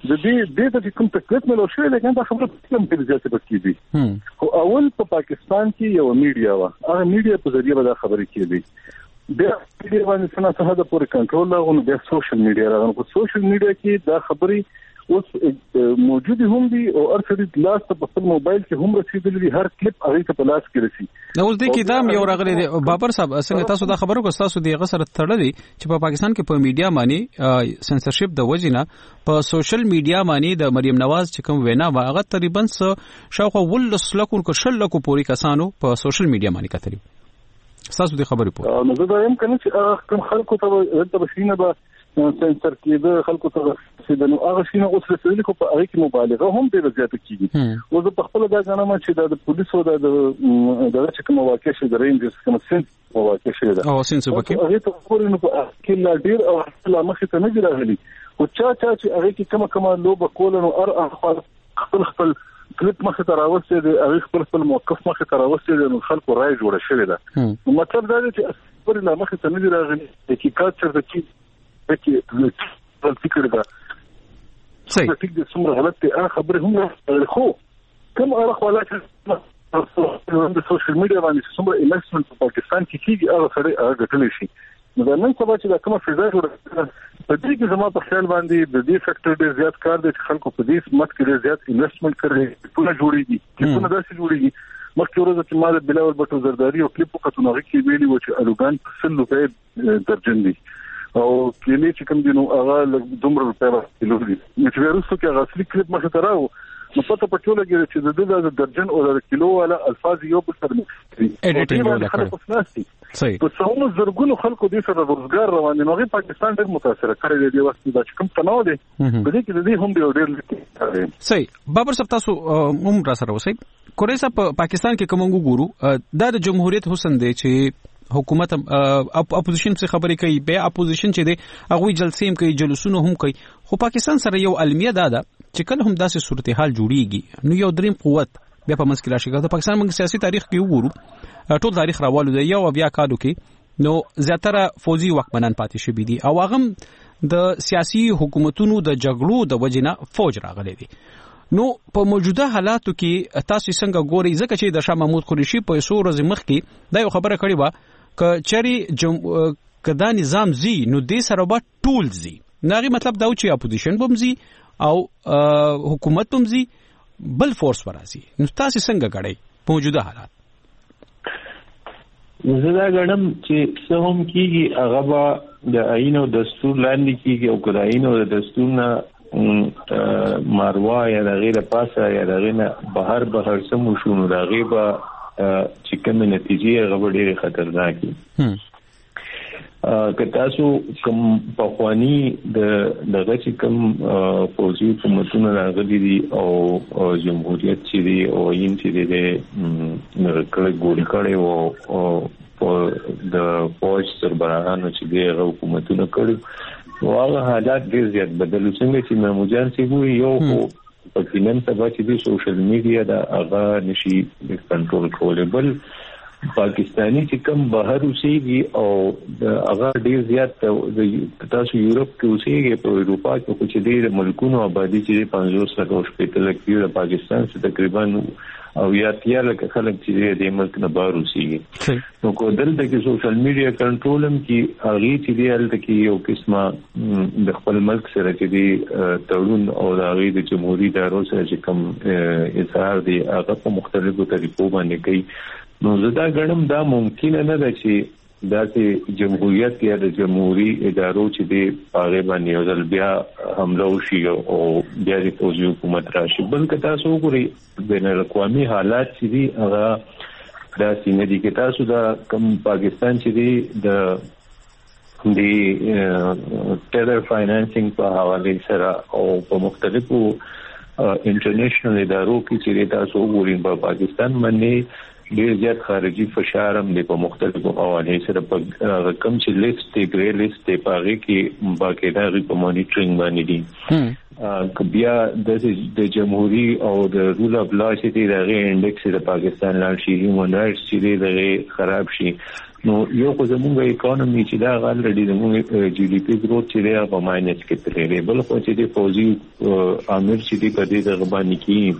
د دې د کوم تکلیف ملو شوی دی دا خبره کوم په ځای کې دي خو اول په پاکستان کې یو میډیا و هغه میډیا په ذریعہ به دا خبرې کېدي د دې باندې څنګه څه د پوره کنټرول لاغون د سوشل میډیا راغون په سوشل میډیا کې دا خبرې اوس موجود هم دي او ارڅ لاس په خپل موبایل کې هم رسیدلې هر کلیپ هغه ته په لاس کې رسي نو د کتاب یو راغلی بابر صاحب څنګه تاسو دا خبرو کو تاسو دغه سره تړلې چې په پاکستان کې په میډیا باندې سنسرشپ د وجنه په سوشل میډیا باندې د مریم نواز چې کوم وینا واغه تقریبا شاوخوا ولس لکو کو شل لکو پوری کسانو په سوشل میډیا باندې کتري تاسو د خبرې په نو زه وایم کنه چې کوم خلکو ته بشینه به سنسر کې د خلکو ته د نو هغه شینه اوس رسېدل کو په هغه کې مبالغه هم ډېر زیات کیږي او زه په خپل دا غنم چې د پولیسو د چې کوم واقع شي د رینجرز کوم سنس واقع شي دا او سنس وکي هغه ته پورې نو په کې لا ډېر او لا مخ ته نه راغلي او چې هغه کې کومه لوبه کول نو خپل کلیپ مخه ته راوستي د هغه خپل موقف مخه ته راوستي د خلکو رائے جوړه شوې ده مطلب دا دی چې پر لا مخه ته نه راغلي د کې کاټر د کې فکر دا صحیح د څومره غلط دی هغه خبره هم خو کوم اړه ولات د سوشل میډیا باندې څومره انویسټمنت په پاکستان کې کیږي هغه سره غټل شي نو دا نن سبا چې دا کومه فضا جوړه په دې کې زموږ په خیال باندې د دې فیکټر ډېر زیات کار دی چې خلکو په دې مت کې ډېر زیات انویسټمنت کوي ټول جوړیږي ټول داسې جوړیږي مخکې ورځ چې ما د بلاول بټو زرداری او کلیپ وکړو نو کې ویلي و چې الوګان په 100 روپے درجن دي او کله چې کوم دینو هغه دومره روپے کیلو دي چې ورسته کې هغه اصلي کلیپ مخه تراو نو پته پټول کې چې د درجن او د کیلو ولا الفاظ یو په سر اډیټینګ ولا کړی صحیح په څومره زرګونو خلکو د سره روزګار روان دي نو پاکستان ډېر متاثر کړی دی وخت دا چې کوم تناو دي په دې کې د دې هم ډېر صحیح بابر صاحب تاسو هم را سره وسی کورې صاحب پاکستان کې کوم ګورو د جمهوریت حسن دی چې حکومت اپوزیشن څخه خبرې کوي به اپوزیشن چې دی هغه جلسې هم کوي جلوسونه هم کوي خو پاکستان سره یو المیه ده چې کله هم داسې صورتحال جوړیږي نو یو دریم قوت بیا په مسکله شي د پاکستان موږ سیاسي تاریخ کې وګورو ټول تاریخ راوالو دی یو بیا کالو کې نو زیاتره فوزي وقمنان پاتې شوی دي او هغه د سیاسي حکومتونو د جګړو د وجنه فوج راغلي دي نو په موجوده حالاتو کې تاسو څنګه ګورئ ځکه چې د شاه محمود قریشي په سو ورځ مخ کې دا یو خبره کړې و ک چری کدا نظام زی نو دې سره به ټول زی ناغي مطلب دا چې اپوزیشن بمزي او حکومت بمزي بل فورس ورازي نو تاسو څنګه غړئ په موجوده حالات زه دا غړم چې څه هم کیږي هغه به د آئین او دستور لاندې کیږي او کله آئین او دستور نه ماروا یا د غیر پاسه یا د غیر بهر سمو شونو د غیبه چې کوم نتیجې غوړ ډېر خطرناک که تاسو کوم په خواني د چې کوم فوجي حکومتونه راغلي دي او جمهوریت چې دی او یین چې دی کله ګوري کړي او د فوج سربراهانو چې دی حکومتونه کړي هغه حالات ډېر زیات بدلو څنګه چې معموجان چې وي یو په نن سبا چې د سوشل میډیا دا هغه نشي کنټرول کولای بل پاکستانی چې کوم بهر اوسېږي او د هغه ډېر زیات تاسو یورپ کې اوسېږي په اروپا کې چې ډېر ملکونو آبادی چې 500 لک د پاکستان څخه تقریبا او یا تیار لکه خلک چې د ملک نه بهر اوسېږي نو کو دلته کې سوشل میډیا کنټرول هم کې هغه چې دی هلته کې یو قسمه د خپل ملک سره چې دی تړون او د هغه د جمهوریت ادارو سره چې کوم اظهار دی هغه په مختلفو طریقو باندې کوي نو زدا غنم دا ممکن نه ده چې داسې جمهوریت یا د جمهوریت ادارو چې دی هغه باندې یو ځل بیا حمله وشي او بیا د فوجي حکومت راشي بلکې تاسو وګورئ بین الاقوامي حالات چې دی هغه داسې نه دي کې تاسو دا کوم پاکستان چې دی د ټیرر فاینانسینګ په حواله سره او په مختلفو انټرنیشنل ادارو کې چې تاسو وګورئ په پاکستان باندې ډېر زیات خارجي فشار هم د په مختلفو حوالې سره په کم چې لیست دی ګری لیست دی پاره کې باقاعده په مانیټرینګ باندې دي بیا د جمهوریت او د رول اف لا چې دغه انډکس د پاکستان لاندې شي هیومن رائټس چې دغه خراب شي نو یو خو زموږ اکانومي چې دا غالډي زموږ جی ډي پی گروث چې دی په ماینس کې تللی بل خو چې د فوزي امیر چې دی په دې د غباني کې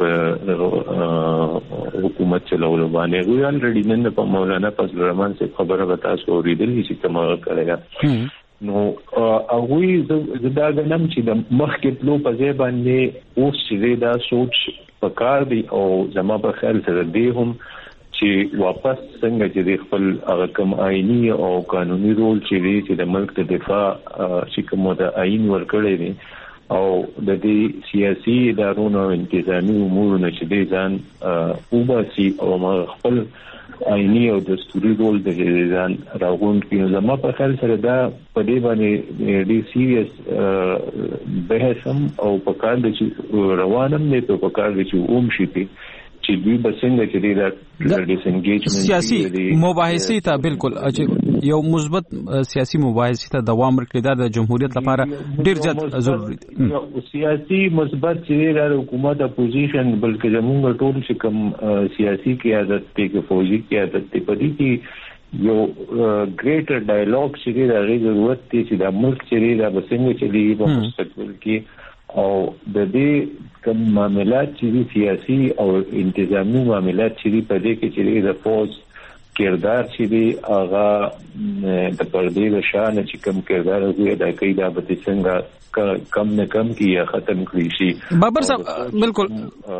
په حکومت چلولو باندې غوړي الریډي نن په مولانا فضل الرحمن څخه خبره وتا سو ورېدلې چې کومه کړی نو هغه دا غنم چې د مخکې تلو په ځای باندې اوس چې دا سوچ پکار دی او زما په خیال سره دی هم چې واپس څنګه چې خپل هغه کوم آئینی او قانوني رول چې د ملک د دفاع چې کوم د آئین ورکړی دی او د دې سیاسي ادارو انتظامی امور نشي ځان وباسي او خپل آئینی او دستوري رول د ځان راغونډ کړي زما په خیال سره دا په دې باندې ډېر سیریس بحث هم او په کار د روانم نه په کار د شي چې دوی بسنګ چې دا ډیس انګیجمنت سیاسي مباحثې ته بالکل یو مثبت سیاسي مباحثې ته دوام ورکړي د جمهوریت لپاره ډیر زیات ضروري دي سیاسي مثبت چې د حکومت اپوزیشن بلکې زموږ ټول چې کوم سیاسي قیادت کې فوجي قیادت په دې کې یو ګریټر ډایالوګ چې د ضرورت دی چې د ملک چې د بسنګ چې دی په مستقبل کې او د دې کوم معاملات چې سیاسي او انتظامی معاملات چې په دې کې چې د فوج کردار چې دی هغه د پردې د شان چې کوم کردار کوي د قاعده به څنګه کم نه کم کی یا ختم کړی شي بابر صاحب بالکل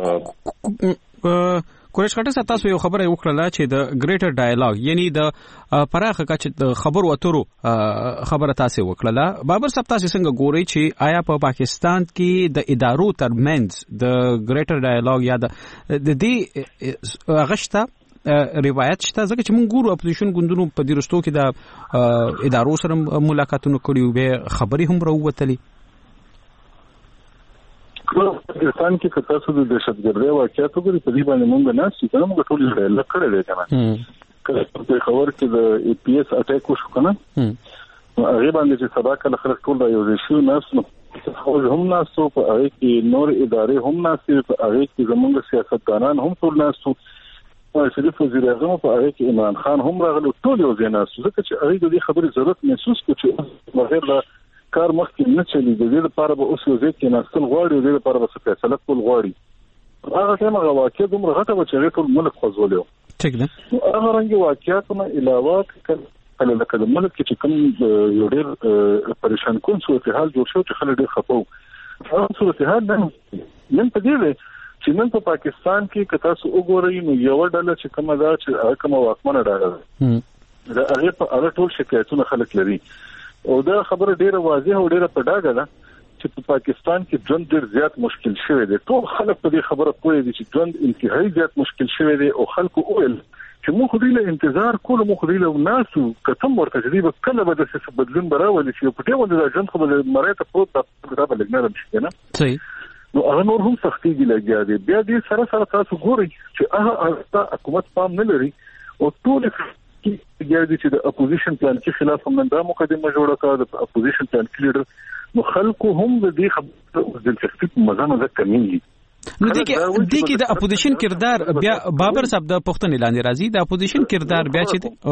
کوریش خټه صاحب تاسو یو خبره وکړه چې د ګریټر ډایالوګ یعنی د پراخه کچ د خبرو اترو خبره تاسو وکړه بابر صاحب تاسو څنګه ګورئ چې آیا په پاکستان کې د ادارو ترمنځ د ګریټر ډایالوګ یا د دې غشته روایت شته ځکه چې موږ ګورو اپوزیشن ګوندونو په دې رستو کې د ادارو سره ملاقاتونه کړي به خبري هم راووتلي پاکستان کې کته څه د دهشتګردۍ واقعیت وګوري په دې باندې موږ نه سې کوم موږ ټول یې لکړه دی کنه کله په خبر کې د ای پی ایس اٹیک وشو کنه هغه باندې چې سبا کله خلک ټول راځي شو ناس خو هم ناس په هغه کې نور ادارې هم ناس په هغه کې زموږ سیاستدانان هم ټول ناس شریف وزیر اعظم په هغه کې عمران خان هم راغلي ټول یو ځای ناس ځکه چې هغه د خبرې ضرورت محسوس کړي چې بغیر له کار مخکې نه چلی د دې لپاره به اوس یو ځای کې ناستل غواړي د دې لپاره به څه فیصله کول غواړي هغه ټیم هغه واقع دومره غټه و چې ټول ملک خوځولیو ټیک ده هغه رنګ واقعیتونه علاوه کله لکه د ملک چې کوم یو ډېر پریشان کون صورتحال جوړ شو چې خلک ډېر خپو هغه صورتحال نن په دې چې نن په پاکستان کې کته سو وګورئ نو یو ډله چې کومه ده چې کومه واکمنه ډله ده هغه په اړه ټول شکایتونه خلک لري او دا خبره ډیره واضحه او ډیره په ډاګه ده چې په پاکستان کې ژوند ډیر زیات مشکل شوی دی ټول خلک په دې خبره کوي چې ژوند انتهایی زیات مشکل شوی دی او خلکو اول چې موږ خو دې له انتظار کوو موږ خو دې له ناسو کتم ورته چې به کله به د څه بدلون براولي چې په دې باندې د ژوند خو به مړی ته پروت دا به لګنه شي نه صحیح نو هغه نور هم سختي دي لګیا دي بیا دې سره تاسو ګورئ چې هغه حکومت پام نه لري او ټول کې ګرځي چې د اپوزیشن پلان کې خلاف هم دا مقدمه جوړه کړه د اپوزیشن پلان کې لیډر نو خلکو هم د دې خبرو د تخفیف مزانه ده کمیږي نو دې کې د اپوزیشن کردار بیا بابر صاحب د پښتون اعلان راځي د اپوزیشن کردار بیا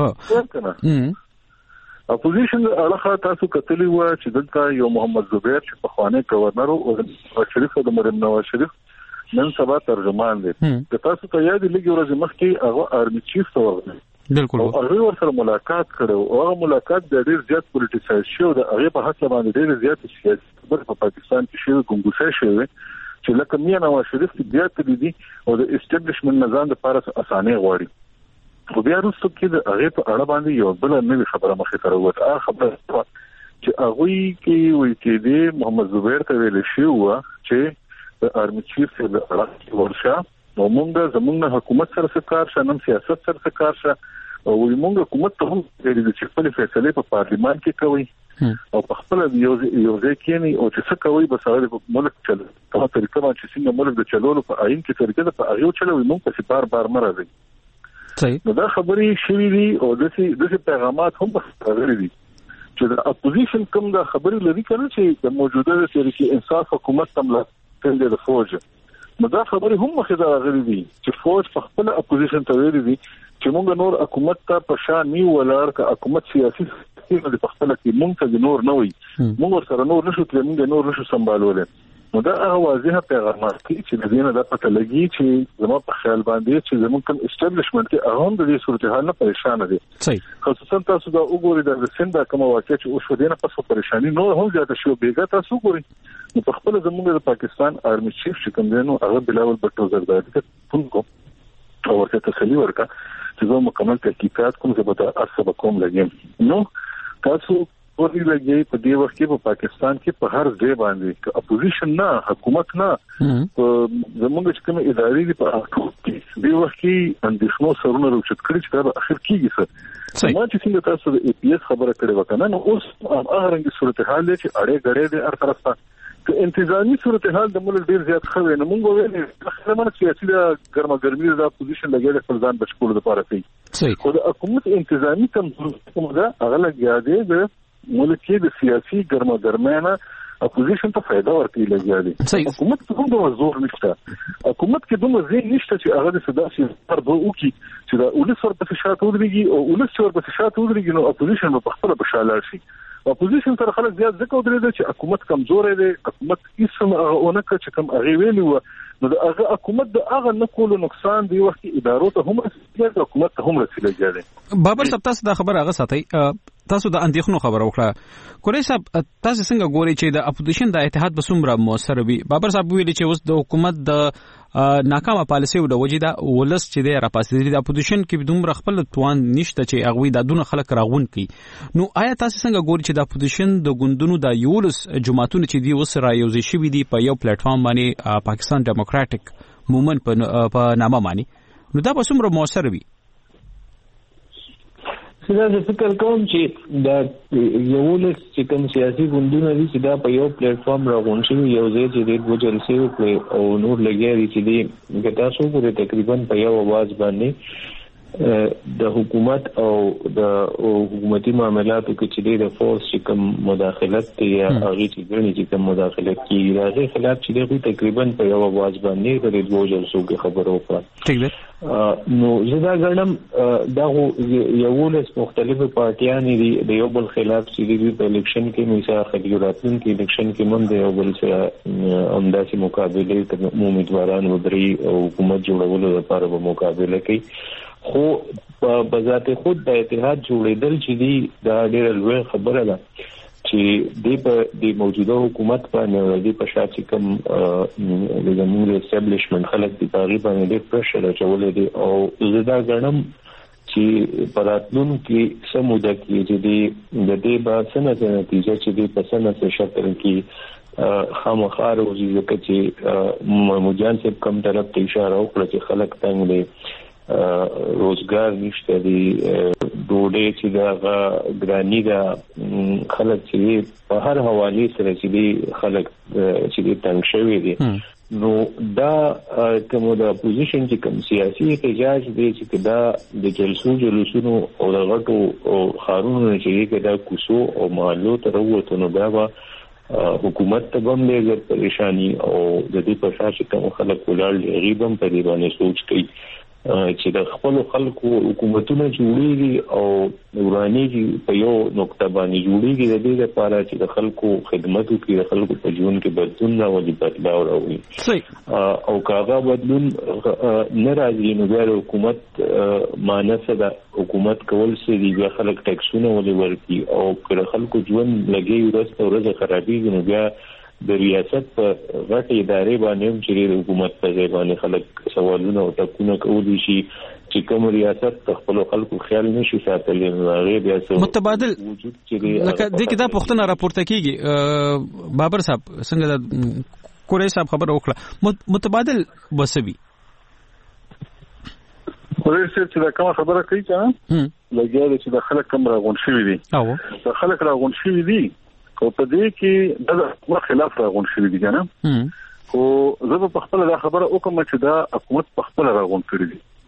چې اپوزیشن علاقه تاسو کتلی و چې دلته یو محمد زبیر چې په خوانه گورنر او شریف د مریم نواز شریف نن سبا ترجمان دي د تاسو ته یاد لګي ورځ مخکې هغه آرمي چیف ته ورغلی بالکل هغه ورسره ملاقات کړو او هغه ملاقات د ډیر زیات پولیټیسایز شو د هغه په حساب باندې ډیر زیات سیاسي په پاکستان کې شوی ګنګوسه شوی چې لکه میا نواز شریف بیا ته دي او د اسټابلیشمنت نظام لپاره اسانه غواړي خو بیا وروسته کې د هغه په اړه باندې یو بل نوې خبره مخې ته راووته هغه خبره چې هغه کې وایي چې د محمد زبیر ته ویل شو چې د آرمي چیف د اړه ورشه نو موږ زموږ حکومت سره کار شنم سیاست سره کار شه او موږ حکومت ته هم د خپل فیصله په پارلیمان کې کوي او په خپل یو ځای کې او چې څه کوي به سره په ملک چل په طریقه باندې چې څنګه ملک د چلولو په عین کې طریقه په هغه چلوي موږ په بار مرزي نو دا خبرې شوې دي او دغه پیغامات هم راغلي دي چې د اپوزیشن کوم د خبرې لري کنه چې د موجوده تحریک انصاف حکومت تملا څنګه د فوج نو دا خبرې هم مخې ته راغلي دي چې فوج په خپل اپوزیشن ته ویلي دي چې موږ نور حکومت ته په شان نیو ولر ک حکومت سیاسي د خپل کې موږ ته نور نه وي موږ سره نور نشو تل موږ نور نشو سمبالول نو دا هغه واضحه پیغامات چې د دې نه د پته لګي چې زموږ په خیال باندې چې زموږ کوم اسټابلیشمنت کې هغه د دې صورتحال نه پریشان دي خصوصا تاسو دا وګورئ د سند کوم واقع چې اوس ودینه پس پریشانی نور هم زیاته شو بیګا تاسو وګورئ نو په خپل زموږ د پاکستان آرمي چیف چې کوم دی نو هغه بلاول بټو زردادي ته کو او ورته تسلی ورکا چې زه مکمل تحقیقات کوم چې به تاسو کوم لګیم نو تاسو ورته لګي په دې وخت کې په پاکستان کې په هر ځای باندې اپوزیشن نه حکومت نه زموږ چې کوم ادارې دي په دې وخت کې اندېښنو سرونه روچت کړی چې دا اخر کېږي څه ما چې څنګه تاسو د ای پی ایس خبره کړې وکنه نو اوس هغه رنګ صورتحال دی چې اړې غړې دي هر طرف ته که انتظامی صورتحال د ملک ډیر زیات خو نه مونږ ویل خلمنه سیاسي د ګرمګرمي د اپوزیشن لګیږي فلزان بشکول لپاره کوي خو د حکومت انتظامی کوم ده هغه لګیا دی ملک کې د سیاسي ګرمګرمانه اپوزیشن ته فائدہ ورکړي لګیږي حکومت ته دوه زور نشته حکومت کې دوه ځای نشته چې هغه د صداسي پر دوه وکي چې د ولس ورپسې شاته ودرېږي او ولس ورپسې شاته ودرېږي نو اپوزیشن په خپل بشاله شي اپوزیشن تر خلک زیات ځکه ودرېږي چې حکومت کمزور دی حکومت هیڅ اونکه چې کوم هغه ویلی و نو د هغه حکومت د هغه نقول نقصان دی وخت ادارو ته هم رسیدي حکومت ته هم رسیدي بابر صاحب تاسو دا خبر هغه ساتي تاسو د اندېښنو خبره وکړه کورې صاحب تاسو څنګه ګورئ چې د اپوزیشن د اتحاد به څومره موثر وي بابر صاحب ویلي چې اوس د حکومت د ناکامه پالیسي او د وجې د ولس چې د راپاسې د اپوزیشن کې دومره خپل توان نشته چې هغه د دونه خلک راغون کوي نو آیا تاسو څنګه ګورئ چې د اپوزیشن د ګوندونو د یولس جماعتونو چې دی اوس را یوځي شوي دي په یو پلیټ فارم باندې پاکستان ډیموکراټک موومنت په نامه باندې نو دا به څومره موثر وي زه فکر کوم چې دا یو لږ چې کوم سیاسي ګوندونه دي چې دا په یو پلیټ فارم راغون شي یو ځای چې د دوه جلسې وکړي او نور لګیا دي چې دي تاسو ګورئ تقریبا په یو आवाज باندې د حکومت او د حکومتي معاملاتو کې چې د فورس چې کوم مداخلت یا هغه چې ګڼي چې کوم مداخلت کیږي راځي خلاف چې دوی تقریبا په یو आवाज باندې د دوه جلسو کې خبرو وکړه ٹھیک ده نو زدا ګڼم دا یو لس مختلفه پارټیان دي د یو بل خلاف چې د الیکشن کې مثال خلیوراتن کې الیکشن کې مونږ د یو بل سره همداسې مقابله ته امیدواران ودري او حکومت جوړولو لپاره به مقابله کوي خو په ذات خود د اتحاد جوړېدل چې دی دا ډېر لوی خبره ده چې د موجوده حکومت باندې د پښاڅ کوم د زموږ اسټابلیشمنت خلک د تقریبا ډېر پرشر اچولې دي او زدا ګڼم چې پراتلون کې سموده کې د دې با سنت نتیجه چې د پسنه شکل کې خامخار او ځکه چې محمود صاحب کوم طرف ته اشاره وکړه چې خلک څنګه دي روزګار نشته دي ډوډۍ چې دا ګرانی دا خلک چې په هر حواله سره چې خلک چې تنګ شوي دي نو دا کوم د اپوزیشن چې کوم سیاسي احتجاج دی چې دا د جلسونو او د غټو خارونو چې دا کوسو او محلو ته وروته نو دا حکومت ته هم ډېر پریشانی او د دې په شان چې کوم خلک ولر غیبم په دی باندې سوچ کوي چې د خپل خلکو حکومتونه جوړیږي او ورانیږي په یو نقطه باندې جوړیږي د دې لپاره چې د خلکو خدمت وکړي د خلکو په ژوند کې بدلون راولي بدلاو راوړي او کاغه بدلون نه راځي نو د حکومت مانسه د حکومت کول سي د خلک ټیکسونه ولې ورکي او کله خلکو ژوند لګي ورځ خرابېږي نو بیا د ریاست په غټ ادارې باندې چې حکومت په ځای باندې خلک سوالونه او ټاکنه کوي شي چې کوم ریاست خپل خلکو خیال نشي ساتلی هغه بیا متبادل لکه د کتاب پښتنه راپورته کیږي بابر صاحب څنګه د کورې صاحب خبر وکړه متبادل وسوي کورې صاحب چې دا کوم خبره کوي چې لګیا دي چې د خلک کم راغون شوی دي د خلک راغون شوی دي او په دې کې د خلاف راغون شوی دي کنه خو زه په خپل دا خبره وکم چې دا حکومت په خپل راغون کړی دي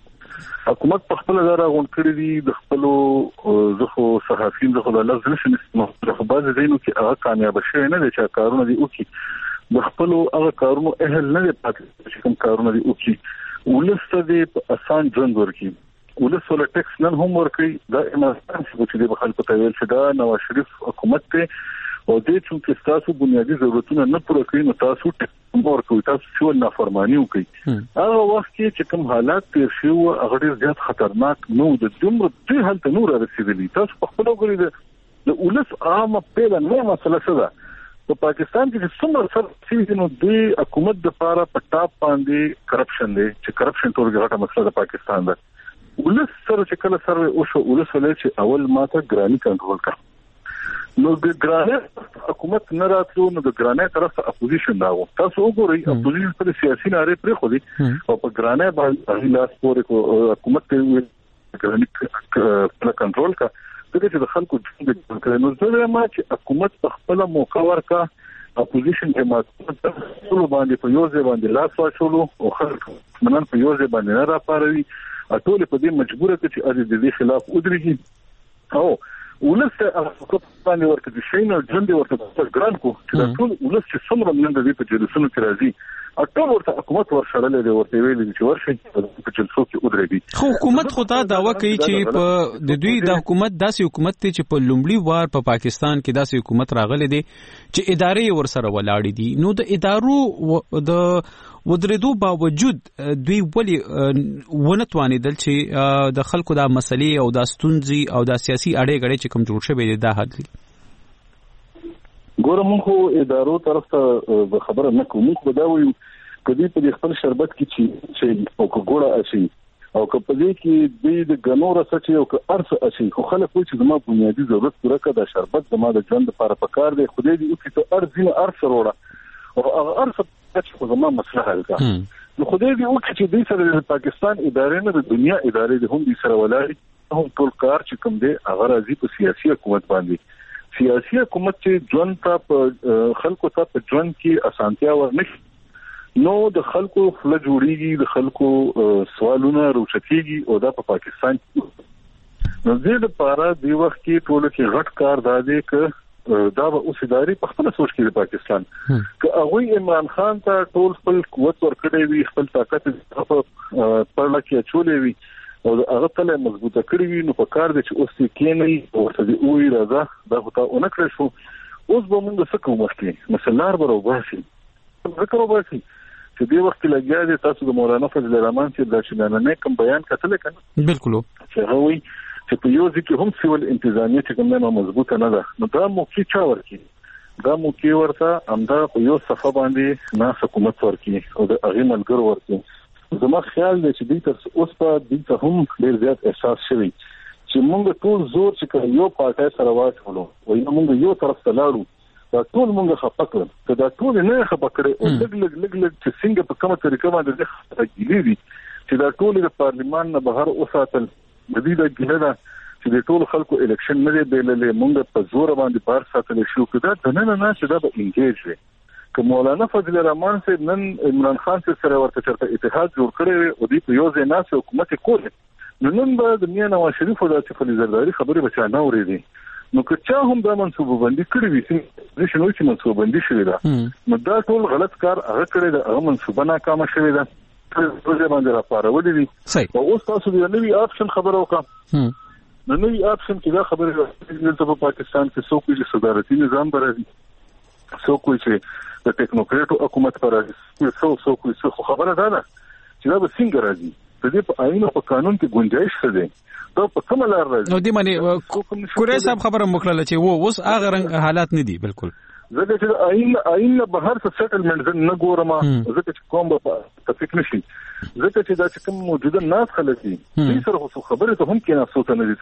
حکومت په خپل لاره غون کړی دي د خپل زخو صحافین زخو د لزنشن په بازه دینو کې هغه کامیاب شي نه دي چې کارونه دي وکي د خپل هغه کارونو اهل نه دي پاتې چې کوم کارونه دي وکي ولسته دي په اسان ژوند ورکی ولس ولا ټیکس نن هم ورکی دا امانت چې د خلکو ته ویل چې دا نواز شریف حکومت ته او دې چې تاسو بنیادی ضرورتونه نه پوره کوي نو تاسو ورکوي تاسو څو نافرمانی وکړي هغه وخت کې چې کوم حالات تیر شو هغه ډیر زیات خطرناک نو د دومره دې حالت نور رسیدلی تاسو په خپل وګورئ د ولس عامه پیله نه مسله ده په پاکستان کې څومره سره نو د حکومت د لپاره په ټاپ باندې کرپشن دی چې کرپشن ټولګه غټه مسله د پاکستان ده ولس سره چې کله سره او شو ولس ولې چې اول ماته ګرانی کنټرول کړ نو د ګرانه حکومت نه راتلو نو د ګرانه طرف اپوزیشن داو تاسو وګورئ اپوزیشن پر سیاسي ناره پرې خو دي او په ګرانه باندې لاس پورې کو حکومت ته ګرانه کنټرول کا دغه چې د خلکو د کړنو زره ما چې حکومت په خپل موقع ورکا اپوزیشن جماعت ټول باندې په یوځای باندې لاس واچولو او خلک منن په یوځای باندې نه راپاروي ټول په دې مجبوره چې د دې خلاف ودرېږي او ولسته هغه باندې ورته شي نه ژوند ورته ګران کو چې ټول ولسته څومره من د دې په جلسونو کې راځي ټول ورته حکومت ورشړلې دی ورته ویلي چې ورشي په جلسو کې ودرېږي خو حکومت خو دا داوا کوي چې په د دوی د حکومت داسې حکومت ته چې په لومړي وار په پاکستان کې داسې حکومت راغلي دي چې ادارې ورسره ولاړې دي نو د ادارو د ودرېدو باوجود دوی ولی ونتوانېدل چې د خلکو د مسلې او د ستونزې او د سیاسي اړې غړې چې کوم جوړ شوی دی دا حل ګورم خو ادارو طرف ته خبره نه کوم خو دا وایو کدی په خپل شربت کې چې او ګوړه شي او په دې کې د غنور سچ او ارث شي خو خلک وایي چې زما بنیادی ضرورت پوره کړه د شربت زما د ژوند لپاره پکار دی خو دې یو کې ته ارث وروړه او هغه ارث چې زما مسله حل کا نو خدای دې وکړي چې د سره د پاکستان ادارې نه د دنیا ادارې د هم د سره ولاړ هم ټول کار چې کوم دی هغه راځي په سیاسي حکومت باندې سیاسي حکومت چې ژوند ته خلکو ته په ژوند کې اسانتیا ورنکړي نو د خلکو خپل جوړیږي د خلکو سوالونه روچتيږي او دا په پاکستان نو دې لپاره د وخت کې ټول کې غټ کار دادې ک دا به اوس اداري په خپل سوچ کې د پاکستان که هغه عمران خان ته ټول خپل قوت ورکړي وي خپل طاقت په پرله کې چولې وي او هغه تل مضبوطه کړی وي نو په کار دي چې اوس کې نه او ورته وي راځه دا هوتا اونکړ شو اوس به موږ څه کوو مخکې مثلا برابر شي ذکر وباسي چې دې وخت لګیا دي تاسو د مولانا فضل الرحمن چې د شنانه کوم بیان کتل کنه بالکل چې هغه چې په یو ځکه هم سیول انتظامیه چې کوم نه مضبوطه نه ده نو دا موقع چا ورکی دا موقع ورته امدا په یو صفه باندې نه حکومت ورکی او د هغه ملګر ورکی زما خیال دی چې د تر اوس په دې ته هم ډیر زیات احساس شوی چې موږ ټول زور چې یو پارټای سره واچولو او موږ یو طرف ته لاړو دا ټول موږ خپکل دا ټول نه خپکړي او لګ چې څنګه په کومه طریقه باندې ځخږي دي چې دا ټول د پارلیمان نه بهر اوساتل د دې د ګلنه چې د ټول خلکو الیکشن نه دی بیللې موږ په زور باندې بار ساتل شو کدا د نن نه چې دا به انګیج وي که مولانا فضل الرحمن صاحب نن عمران خان سره ورته چرته اتحاد جوړ کړی او د یو ځای ناس حکومت کوله نن به د میاں نواز شریف او د صفلی زرداری خبره بچا نه ورېدي نو که چا هم د منصوبه بندي کړی وي چې شنو چې منصوبه بندي شوی دا نو دا ټول غلط کار هغه کړی دا هغه منصوبه ناکامه شوی دا پروژه باندې راپارولې دي او اوس تاسو د نوې آپشن خبره وکړه نو نوې آپشن کې دا خبره چې په پاکستان کې څوک چې صدارتي نظام برابري څوک چې د ټیکنوکریټو حکومت پر راځي څوک چې خبره ده چې دا به څنګه راځي د دې په آئین او په قانون کې گنجائش شته دا په کومه لار راځي نو دې معنی کورې صاحب خبره مکړه چې اوس هغه رنګ حالات نه دي بالکل زه چې آئین له بهر څخه سیټلمنټ نه ګورم زه چې کوم به تفکر نشي زه چې دا چې کوم موجوده ناس خلک دي دې سره خبره ته هم کې نه افسوس نه دي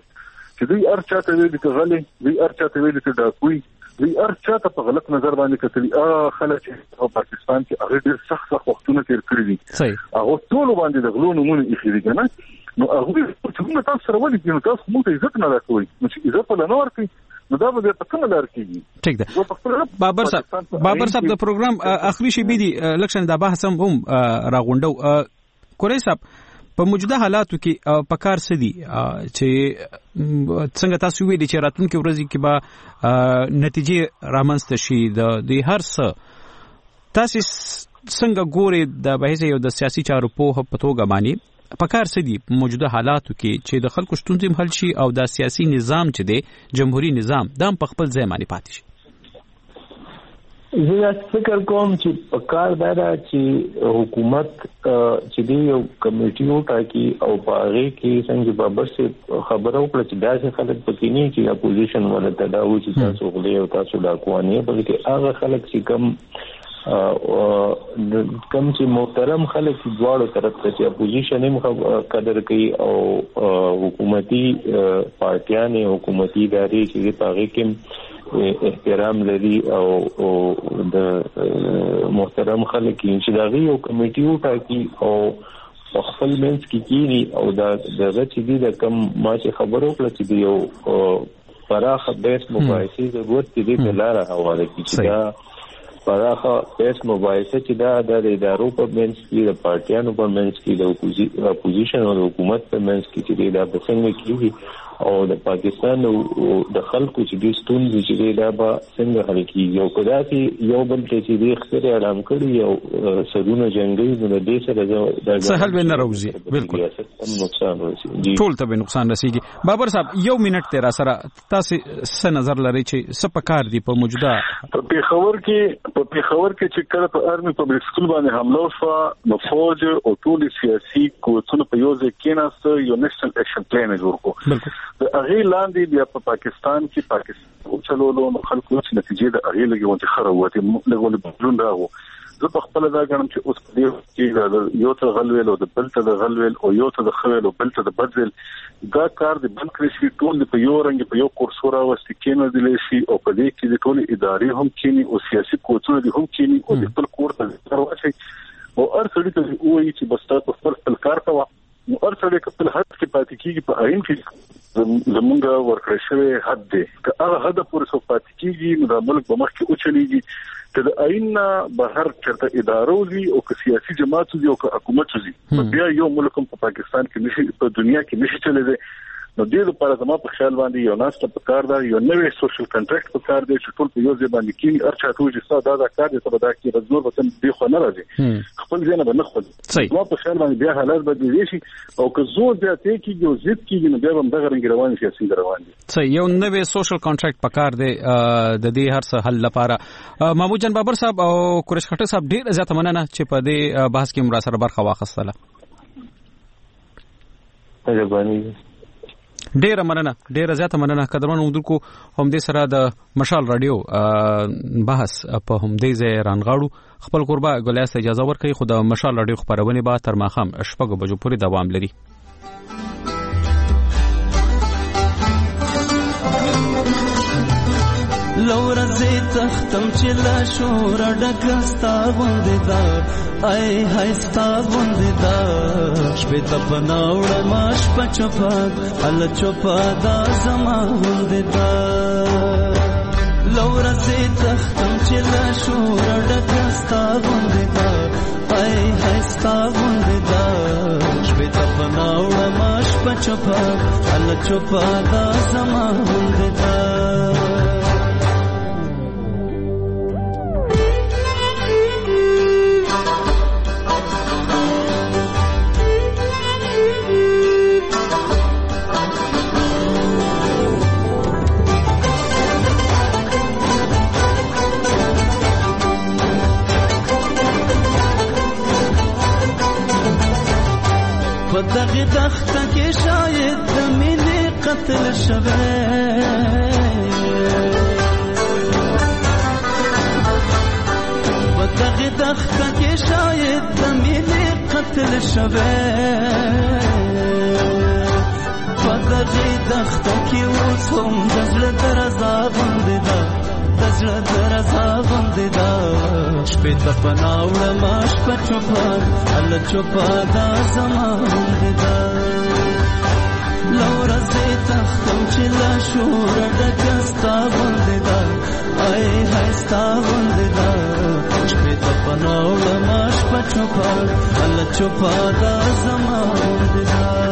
چې دوی ارچاته ویل چې غلي دوی ارچاته ویل چې ډاکوي دوی ارچاته په غلط نظر باندې کتلي خلک په پاکستان کې هغه ډېر سخت وختونه تیر کړی دي هغه ټول باندې د غلو نمونه یې خېږي کنه نو هغه چې موږ تاسو سره ولې نو تاسو موږ عزت نه راکوي نو چې عزت په لنور کې نو دا به په کومه لار کېږي ٹھیک ده بابر صاحب د پروګرام اخري شی بي دي لکشن دا بحث هم راغونډو کورې صاحب په موجوده حالاتو کې پکار سدي چې څنګه تاسو ویلي چې راتلونکي ورځې کې به نتیجې رامنځته شي د هر څه تاسو څنګه ګوري د بحث یو د سیاسي چارو په توګه باندې پکار سدي په موجوده حالاتو کې چې د خلکو شتونځم حل شي او د سیاسي نظام چې دی جمهوریت نظام دا په خپل ځای باندې پاتې شي. زه فکر کوم چې په کار دا چې حکومت چې دی یو کمیټي وټاکي او په هغه کې څنګه بابر سے خبرو کړ چې داسې خلک پکې نه چې اپوزیشن ولته دا و چې تاسو غلي او تاسو ډاکوانه بلکې هغه خلک چې کم چې محترم خلک دواړو طرف ته چې اپوزیشن هم قدر کوي او حکومتي پارټیان حکومتي ادارې چې په هغه کې احترام لري او د محترم خلک چې دا یو کمیټي وټاکي او خپل منځ کې کیږي او دا چې دی د کم ما چې خبرو کړل چې یو پراخه بیس مباحثې ضرورت دی د لاره حواله کیږي دا پراخه بیس مباحثه چې دا د ادارو په منځ کې د پارټیانو په منځ کې د اپوزیشن او حکومت په منځ کې چې دا څنګه کیږي او د پاکستان د خلکو چې د ستونزې چې دا به څنګه حل کیږي او کدا چې یو بل چې د اختیار اعلان کړي او سرونه جنگي د دې سره د سهل به نه راوځي بالکل نقصان رسیږي ټول ته به نقصان رسیږي. بابر صاحب یو منټ تیر سره تاسو څه نظر لري چې څه پکار دي په موجوده په پیښور کې چې کله په ارمي پبلک سکول باندې حمله وشوه نو فوج او ټول سیاسي قوتونه په یو ځای کېناست یو نېشنل اکشن پلان جوړ کړ. د هغه لاندې بیا په پاکستان او چلولو نو خلکو چې نتیجې د هغه لګونته خروته لګول بدلون راغو. زه په خپل دا غواړم چې اوس په دې کې یو ته غلویل او د بل ته د غلویل او یو ته د خویل او بل ته د بدل دا کار د بند کړی شي ټول په یو رنګ په یو کورسورا وستې کې نه دي شي او په دې کې د ټول ادارې هم کېني او سیاسي قوتونه دي هم کېني او د خپل کور ته ورسي او ارڅړي ته وایي چې بس تاسو خپل کار کوه نو ارڅړي خپل حد کې پاتې کیږي په عین کې زمونږ ورکړی شوی حد دی که هغه حد پورې څو پاتې کیږي نو د ملک په مخ کې اوچلیږي که د عین بهر چرته ادارو دي او که سیاسي جماعت دي او که حکومت دي بیا یو ملک په پاکستان کې نشي په دنیا کې نشي چلېدی. نو دې لپاره زما په خیال باندې یو ناس په کار دا یو نوې سوشل کنټراکټ په کار دی چې ټول په یو ځای باندې کې ارچا ټول چې ساده دا کار دی سبا دا کې زور وطن دی خو نه راځي خپل ځای نه خپل زما په خیال باندې بیا حالات بدلېږي شي او که زور بیا ته کېږي او ضد کېږي نو بیا هم دغه رنګ روان شي سیند روان دي. صحیح یو نوې سوشل کنټراکټ په کار دی د دې هر څه حل لپاره. محمود جان بابر صاحب او قریش خټک صاحب ډېر زیات مننه چې په دې بحث کې مرا سره برخه واخیستله. مهرباني ډیره مننه ډیره زیاته مننه قدرمن اودونکو هم دې سره د مشال رادیو بحث په هم دې ځای رانغاړو خپل قربا ګلیاس اجازه ورکړي خو د مشال رادیو خبرونه به تر ماخام شپږ بجو پورې دوام لري. لورا زی تختم چې لا شور ډکستا غوندې دا ای هايستا غوندې دا شپې ته پناوړ ماش پچپا ال چوپا دا زما غوندې دا لورا زی تختم چې لا شور ډکستا غوندې دا ای هايستا غوندې دا شپې ته پناوړ ماش پچپا ال چوپا دا زما غوندې دا دغه دخته کې شاید د مینې قتل شوه دغه دخته کې شاید د مینې قتل شوه دغه دخته کې اوس هم د زړه درزا غوندې ده د زړه درزا غوندې ده شپې ته پناوړه ماش په چوپا ال چوپا دا زما غوندې ده لورا زی تختم چې لا شور ډکه ستا غوندې ده ای هاي ستا غوندې ده شپې ته پناوړه ماش شپه چوپا الله چوپا دا زما د